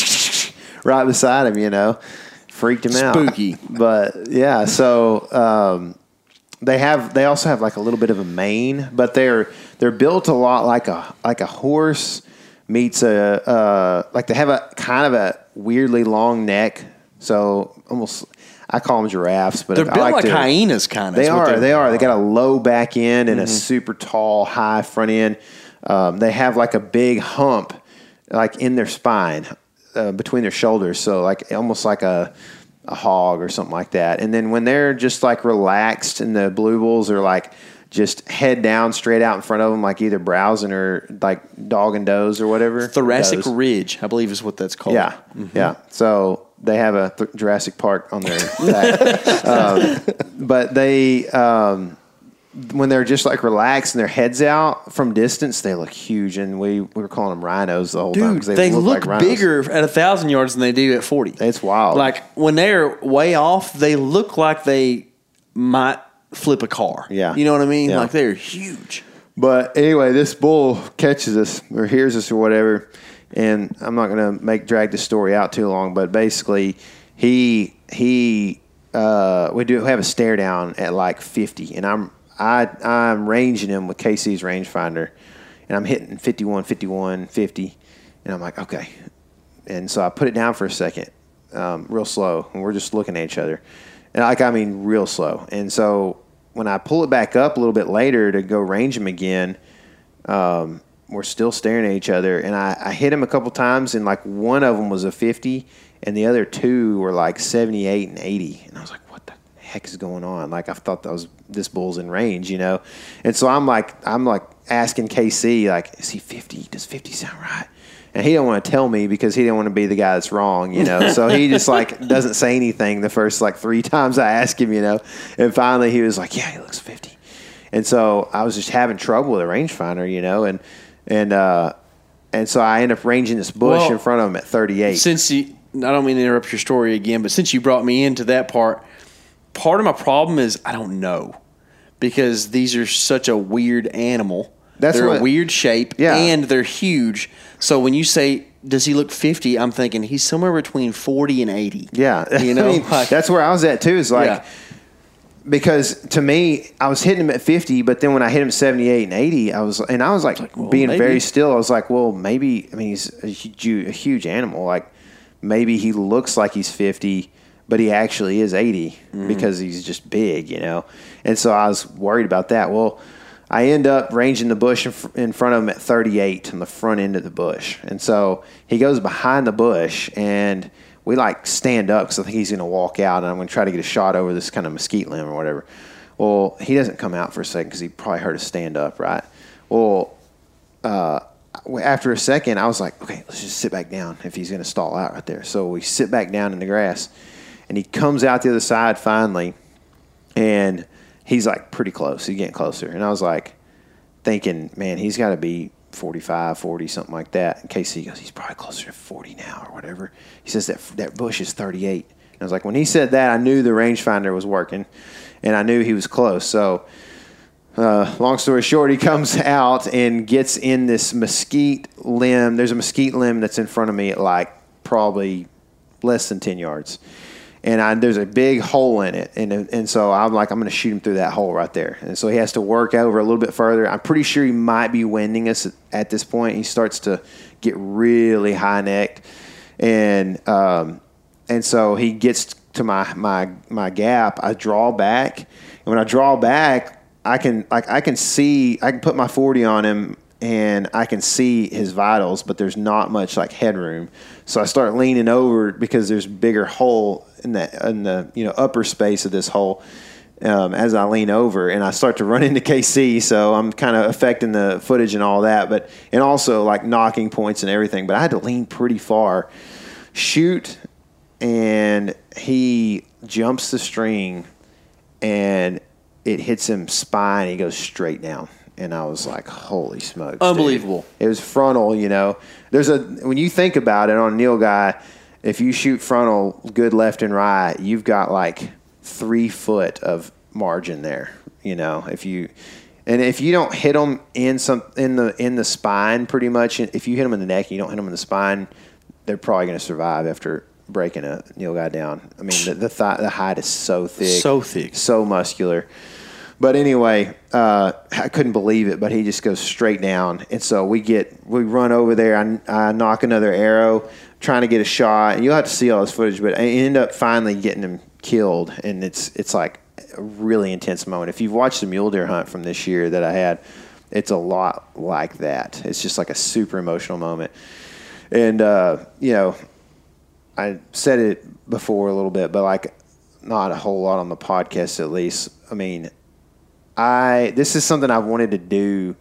right beside him, you know. Freaked him out. Spooky. But yeah, so um, they have. They also have like a little bit of a mane, but they're they're built a lot like a like a horse meets a uh, like they have a kind of a weirdly long neck. So almost, I call them giraffes, but They're I built like like to, hyenas, kind of. They are. They are. They got a low back end and a super tall, high front end. Um, they have like a big hump, like in their spine, uh, between their shoulders. So like almost like a a hog or something like that. And then when they're just like relaxed, and the blue bulls are like just head down, straight out in front of them, like either browsing or like dog and does or whatever. Thoracic Does. Ridge, I believe, is what that's called. Yeah, yeah. So they have a th- Jurassic Park on their back, um, but they um, when they're just like relaxed and their heads out from distance, they look huge. And we, we were calling them rhinos the whole time Dude, because they, look, like rhinos. bigger at a thousand yards than they do at forty. It's wild. Like when they're way off, they look like they might flip a car. Yeah. You know what I mean? Yeah. Like they're huge. But anyway, this bull catches us or hears us or whatever, and I'm not going to make drag the story out too long. But basically, he he uh, we do have a stare down at like fifty, and I'm I I'm ranging him with K C's rangefinder, and I'm hitting fifty-one, fifty-one, fifty, and I'm like, okay, and so I put it down for a second, um, real slow, and we're just looking at each other. and like I mean real slow. And so when I pull it back up a little bit later to go range him again, um, we're still staring at each other, and I, I hit him a couple times, and like one of them was a fifty, and the other two were like seventy-eight and eighty, and I was like, what the heck is going on? Like I thought that was this bull's in range, you know. And so I'm like I'm like asking K C, like, is he fifty? Does fifty sound right? And he didn't want to tell me because he didn't want to be the guy that's wrong, you know. So he just like doesn't say anything the first like three times I ask him, you know. And finally he was like, yeah, he looks fifty. And so I was just having trouble with a rangefinder, you know, and and uh, and so I end up ranging this bush Well, in front of him at thirty-eight. Since you, I don't mean to interrupt your story again, but since you brought me into that part, part of my problem is I don't know because these are such a weird animal. That's they're what- a weird shape, Yeah. and they're huge. So when you say, does he look fifty, I'm thinking he's somewhere between forty and eighty. Yeah, You know, I mean, like- that's where I was at too. Is like Yeah. because to me, I was hitting him at fifty, but then when I hit him seventy-eight and eighty, I was and I was like, well, being maybe. very still. I was like, well, maybe. I mean, he's a huge, a huge animal. Like maybe he looks like he's fifty, but he actually is eighty Mm-hmm. because he's just big, you know. And so I was worried about that. Well, I end up ranging the bush in, fr- in front of him at thirty-eight on the front end of the bush. And so he goes behind the bush, and we like stand up because I think he's going to walk out, and I'm going to try to get a shot over this kind of mesquite limb or whatever. Well, he doesn't come out for a second because he probably heard us stand up, right? Well, uh, after a second, I was like, okay, let's just sit back down if he's going to stall out right there. So we sit back down in the grass, and he comes out the other side finally, and he's like pretty close. He's getting closer. And I was like thinking, man, he's got to be forty-five, forty, something like that. And K C goes, he's probably closer to forty now or whatever. He says that that bush is thirty-eight. And I was like, when he said that, I knew the rangefinder was working, and I knew he was close. So uh, long story short, he comes out and gets in this mesquite limb. There's a mesquite limb that's in front of me at like probably less than ten yards. And I, there's a big hole in it. And and so I'm like, I'm going to shoot him through that hole right there. And so he has to work over a little bit further. I'm pretty sure he might be winding us at, at this point. He starts to get really high-necked. And um, and so he gets to my, my, my gap. I draw back. And when I draw back, I can like I can see, I can put my forty on him, and I can see his vitals, but there's not much like headroom. So I start leaning over because there's a bigger hole in the in the you know upper space of this hole. Um, as I lean over, and I start to run into K C, so I'm kind of affecting the footage and all that, but and also like knocking points and everything. But I had to lean pretty far, shoot, and he jumps the string, and it hits him spine. He goes straight down. And I was like, holy smokes. dude. Unbelievable. It was frontal, you know. There's a when you think about it on a Neil guy, if you shoot frontal good left and right, you've got like three foot of margin there, you know. If you and if you don't hit them in some in the in the spine pretty much, if you hit them in the neck and you don't hit them in the spine, they're probably going to survive after breaking a Neil guy down. I mean, the the, thigh, the hide is so thick. So thick. So muscular. But anyway, uh, I couldn't believe it, but he just goes straight down. And so we get, we run over there. I, I knock another arrow, trying to get a shot. And you'll have to see all this footage, but I end up finally getting him killed. And it's, it's like a really intense moment. If you've watched the mule deer hunt from this year that I had, it's a lot like that. It's just like a super emotional moment. And, uh, you know, I said it before a little bit, but like not a whole lot on the podcast at least. I mean, I this is something I've wanted to do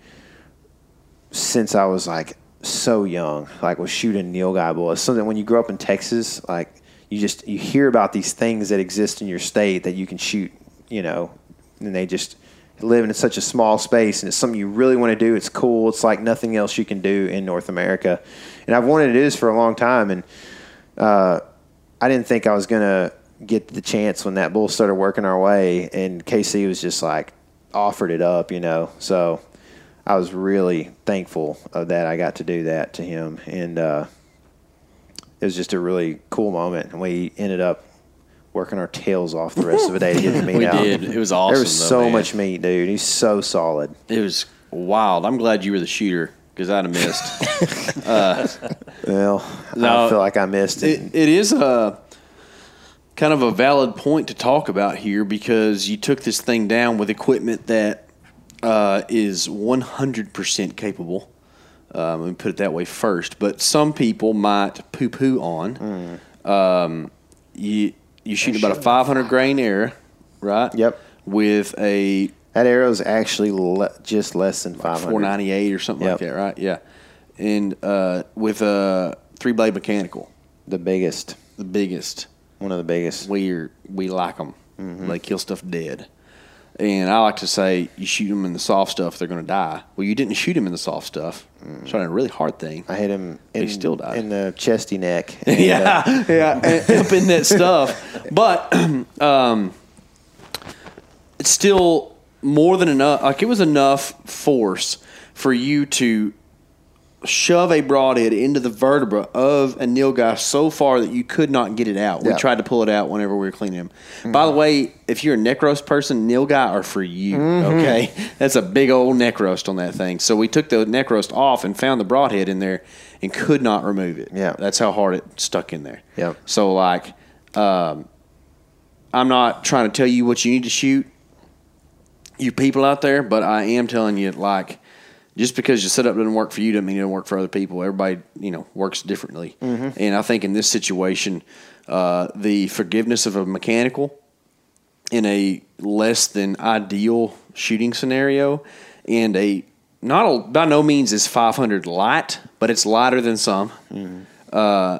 since I was like so young, like was shooting nilgai bull. It's something when you grow up in Texas, like you just you hear about these things that exist in your state that you can shoot, you know, and they just live in such a small space, and it's something you really want to do. It's cool. It's like nothing else you can do in North America, and I've wanted to do this for a long time, and uh, I didn't think I was gonna get the chance when that bull started working our way, and K C was just like offered it up, you know. So I was really thankful of that. I got to do that to him, and uh, it was just a really cool moment. And we ended up working our tails off the rest of the day to get the meat We out. did. It was awesome. There was though, so man. much meat, dude. He's so solid. It was wild. I'm glad you were the shooter because I'd have missed. Well, No, I feel like I missed it. It, it is a kind of a valid point to talk about here because you took this thing down with equipment that uh, is one hundred percent capable. Um, let me put it that way first. But some people might poo-poo on. Mm. Um, you you shoot about a five hundred grain arrow, right? Yep. With a that arrow is actually le- just less than five hundred. four ninety-eight or something Yep. like that, right? Yeah. And uh, with a three blade mechanical, The biggest. the biggest. One of the biggest. We we like them. Mm-hmm. They kill stuff dead. And I like to say, you shoot them in the soft stuff, they're going to die. Well, you didn't shoot them in the soft stuff. Mm. Shot in a really hard thing. I hit him in, They still died. in the chesty neck. yeah, yeah, up in that stuff. But um, it's still more than enough. Like, it was enough force for you to shove a broadhead into the vertebra of a nilgai so far that you could not get it out. We Yeah. tried to pull it out whenever we were cleaning them. Mm-hmm. By the way, if you're a neck roast person, nilgai are for you, Mm-hmm. okay? That's a big old neck roast on that thing. So we took the neck roast off and found the broadhead in there and could not remove it. Yeah. That's how hard it stuck in there. Yeah. So, like, um, I'm not trying to tell you what you need to shoot, you people out there, but I am telling you, like, just because your setup doesn't work for you doesn't mean it doesn't work for other people. Everybody, you know, works differently. Mm-hmm. And I think in this situation, uh, the forgiveness of a mechanical in a less than ideal shooting scenario and a not a, by no means is five hundred light, but it's lighter than some. Mm-hmm. Uh,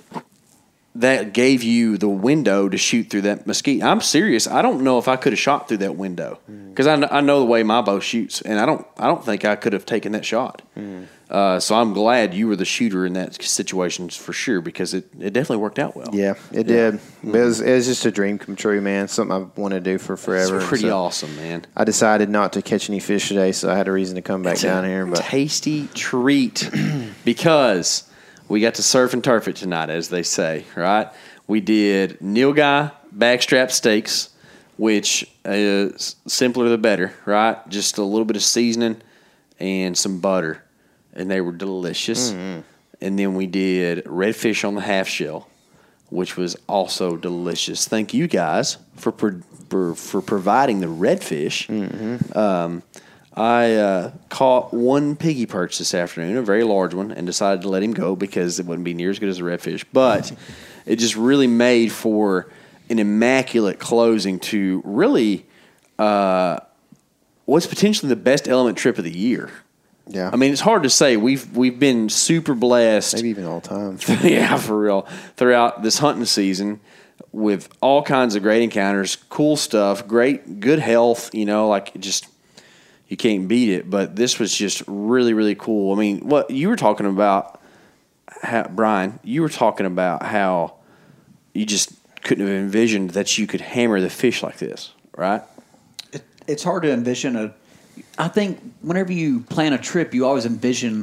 that gave you the window to shoot through that mesquite. I'm serious. I don't know if I could have shot through that window because mm. I, kn- I know the way my bow shoots, and I don't I don't think I could have taken that shot. Mm. Uh, so I'm glad you were the shooter in that situation for sure because it, it definitely worked out well. Yeah, it yeah. did. Mm. It was it was just a dream come true, man. Something I've wanted to do for forever. It's pretty so awesome, man. I decided not to catch any fish today, so I had a reason to come back it's down a here. But tasty treat because we got to surf and turf it tonight, as they say, right? We did nilgai backstrap steaks, which is simpler the better, right? Just a little bit of seasoning and some butter, and they were delicious. Mm-hmm. And then we did redfish on the half shell, which was also delicious. Thank you guys for pro- for, for providing the redfish. Mm-hmm. Um, I uh, caught one piggy perch this afternoon, a very large one, and decided to let him go because it wouldn't be near as good as a redfish. But it just really made for an immaculate closing to really uh, what's potentially the best element trip of the year. Yeah, I mean, it's hard to say. We've we've been super blessed, maybe even all time. yeah, for real, throughout this hunting season with all kinds of great encounters, cool stuff, great, good health. You know, like just. You can't beat it, but this was just really, really cool. I mean, what you were talking about, how, Brian, you were talking about how you just couldn't have envisioned that you could hammer the fish like this, right? It, it's hard to envision a. I think whenever you plan a trip, you always envision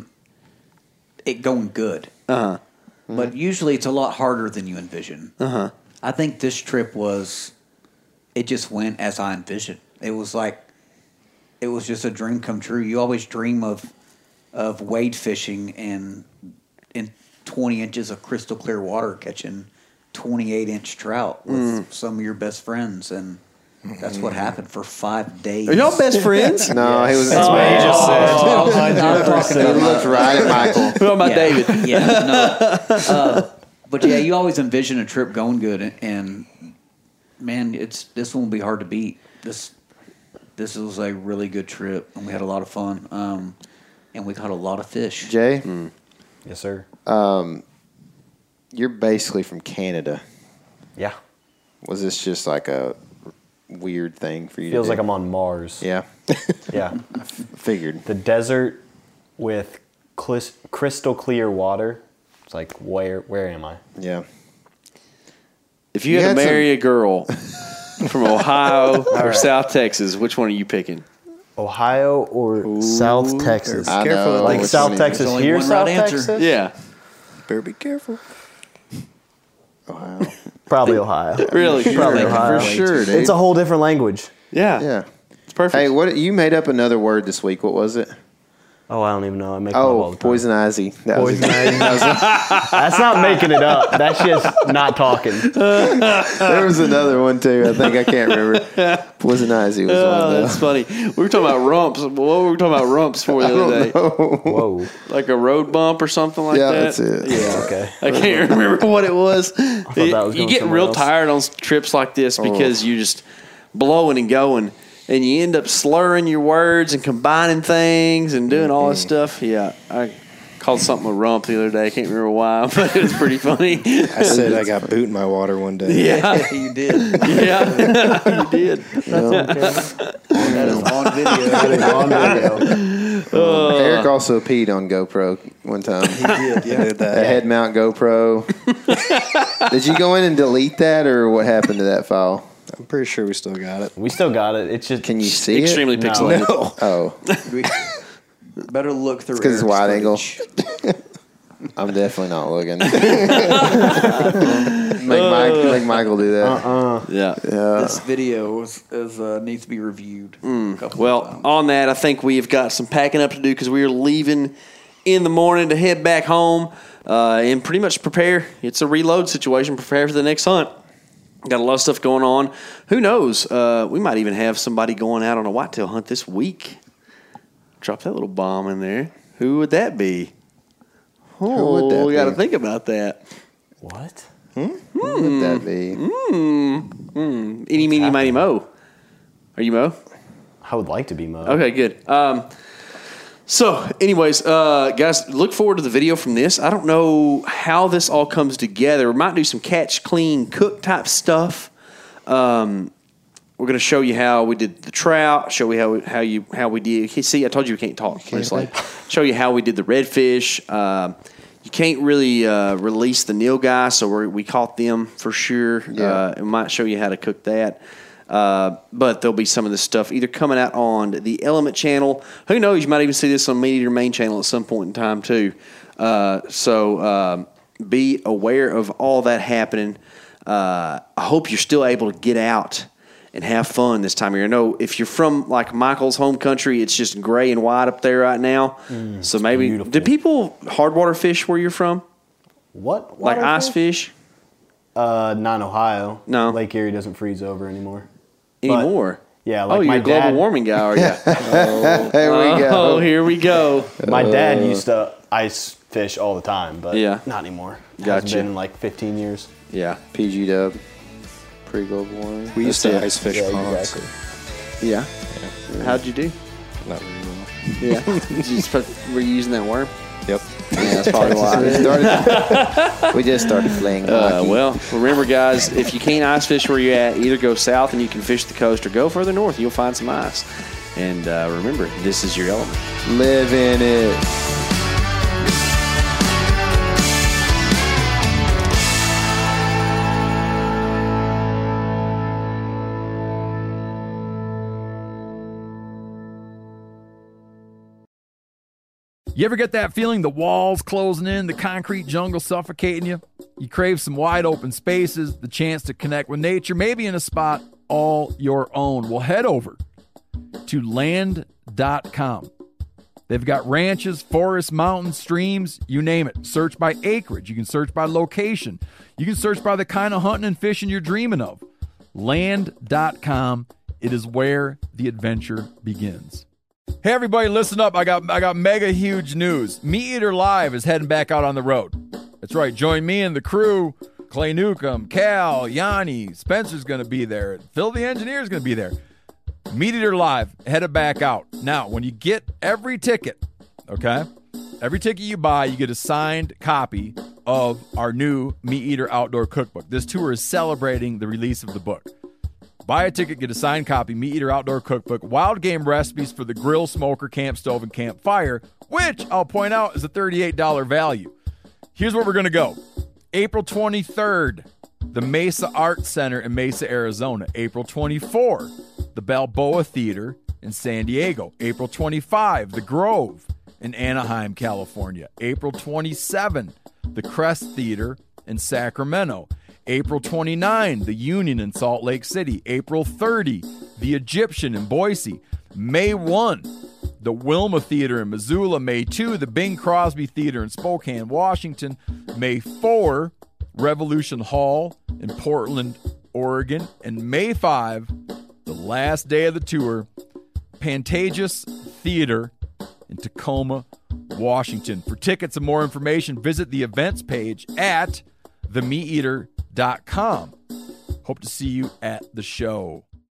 it going good. Uh huh. Mm-hmm. But usually it's a lot harder than you envision. Uh huh. I think this trip was, it just went as I envisioned. It was like, it was just a dream come true. You always dream of of wade fishing and in twenty inches of crystal clear water catching twenty-eight inch trout with mm. some of your best friends, and that's what happened for five days. Are y'all best friends? No, he was. That's oh, what he just said. Oh, I'm talking He about looked right at Michael. What about yeah, David? Yeah, no. Uh, but yeah, you always envision a trip going good, and, and man, it's this one will be hard to beat. This this was a really good trip, and we had a lot of fun, um, and we caught a lot of fish. Jay, Mm. Yes, sir. um, you're basically from Canada. Yeah. Was this just like a weird thing for you? Feels to like do? I'm on Mars. Yeah, Yeah. figured. The desert with clis- crystal clear water. It's like, where where am I? Yeah. If you, You had to had marry a girl from Ohio or right. South Texas, which one are you picking? Ohio or South Texas? I Careful. know. Like Which South one is- Texas There's only here, one South right answer. Texas? Yeah. Better be careful. Ohio. Probably Ohio. Really? Probably For Ohio. sure, dude. It's a whole different language. Yeah. Yeah. It's perfect. Hey, what you made up another word this week? What was it? Oh, I don't even know. I make them up all Oh, the time. Poison Ivy. That was Poison Ivy. That's not making it up. That's just not talking. There was another one too. I think I can't remember. Poison Ivy was Oh, one. that's funny. We were talking about rumps. What were we talking about rumps for the other day? Whoa. Like a road bump or something like Yeah, that? that's it. Yeah. Okay. I can't remember what it was. that was you going get somewhere real else. tired on trips like this because you just blowing and going, and you end up slurring your words and combining things and doing all this stuff. Yeah, I called something a rump the other day. I can't remember why, but it was pretty funny. I said I got boot in my water one day. Yeah, you did. yeah, you did. That is on video. That is on video. Eric also peed on GoPro one time. He did, yeah. Did A that. head mount GoPro. Did you go in and delete that, or what happened to that file? I'm pretty sure we still got it. We still got it. It's just Can you see Extremely it? pixelated. No. Oh, We- better look through. because it's Eric's wide angle. footage. I'm definitely not looking. make, Mike, make Michael do that. uh Yeah. Yeah. This video is, is uh, needs to be reviewed. a couple Well, of times. on that, I think we've got some packing up to do because we are leaving in the morning to head back home uh, and pretty much prepare. It's a reload situation. Prepare for the next hunt. Got a lot of stuff going on. Who knows? Uh, we might even have somebody going out on a whitetail hunt this week. Drop that little bomb in there. Who would that be? Oh, would that we got to be? think about that. what? Who would that be? Eeny, meeny, miny, mo. Are you Mo? I would like to be Mo. Okay, good. Um, so, anyways, uh, guys, look forward to the video from this. I don't know how this all comes together. We might do some catch, clean, cook type stuff. Um, we're going to show you how we did the trout. Show you how we, how you how we did. See, I told you we can't talk. It's like show you how we did the redfish. Um, you can't really uh, release the nilgai, so we we caught them for sure. Yeah. Uh, we might show you how to cook that. Uh, but there'll be some of this stuff either coming out on the Element channel. Who knows? You might even see this on Meat Eater main channel at some point in time too. Uh, so um, be aware of all that happening. Uh, I hope you're still able to get out and have fun this time of year. I know if you're from like Michael's home country, it's just gray and white up there right now. so maybe beautiful. do people hardwater fish where you're from? What? Like Water ice fish? fish Uh, not in Ohio. No. Lake Erie doesn't freeze over anymore. anymore? Yeah, like oh, my you're a global dad- warming guy, are you? There we go. Oh, here we go. My dad used to ice fish all the time, but Yeah. not anymore. It Gotcha. Hasn't been in like fifteen years. Yeah. P G Dub. Pre-global warming. We used That's to it. ice fish Yeah, ponds. exactly. Yeah. How'd you do? Not very well. Yeah. Did you just put, were you using that worm? Yep. Yeah, that's probably we, why. started, we just started playing Uh, hockey. well, remember, guys, if you can't ice fish where you're at, either go south and you can fish the coast, or go further north and you'll find some ice. And uh, remember, this is your element. Live in it. You ever get that feeling the walls closing in, the concrete jungle suffocating you? You crave some wide open spaces, the chance to connect with nature, maybe in a spot all your own. Well, head over to land dot com. They've got ranches, forests, mountains, streams, you name it. Search by acreage. You can search by location. You can search by the kind of hunting and fishing you're dreaming of. land dot com. It is where the adventure begins. Hey everybody, listen up. I got I got mega huge news. Meat Eater Live is heading back out on the road. That's right. Join me and the crew. Clay Newcomb, Cal, Yanni, Spencer's going to be there. Phil the engineer's going to be there. Meat Eater Live headed back out. Now, when you get every ticket, okay, every ticket you buy, you get a signed copy of our new Meat Eater Outdoor Cookbook. This tour is celebrating the release of the book. Buy a ticket, get a signed copy, Meat Eater Outdoor Cookbook, wild game recipes for the grill, smoker, camp stove, and campfire, which I'll point out is a thirty-eight dollars value. Here's where we're going to go. April twenty-third, the Mesa Arts Center in Mesa, Arizona. April twenty-fourth, the Balboa Theater in San Diego. April twenty-fifth, the Grove in Anaheim, California. April twenty-seventh, the Crest Theater in Sacramento. April twenty-ninth, the Union in Salt Lake City. April thirtieth, the Egyptian in Boise. May first, the Wilma Theater in Missoula, May second, the Bing Crosby Theater in Spokane, Washington, May fourth, Revolution Hall in Portland, Oregon, and May fifth, the last day of the tour, Pantages Theater in Tacoma, Washington. For tickets and more information, visit the events page at the meat eater dot com. Hope to see you at the show.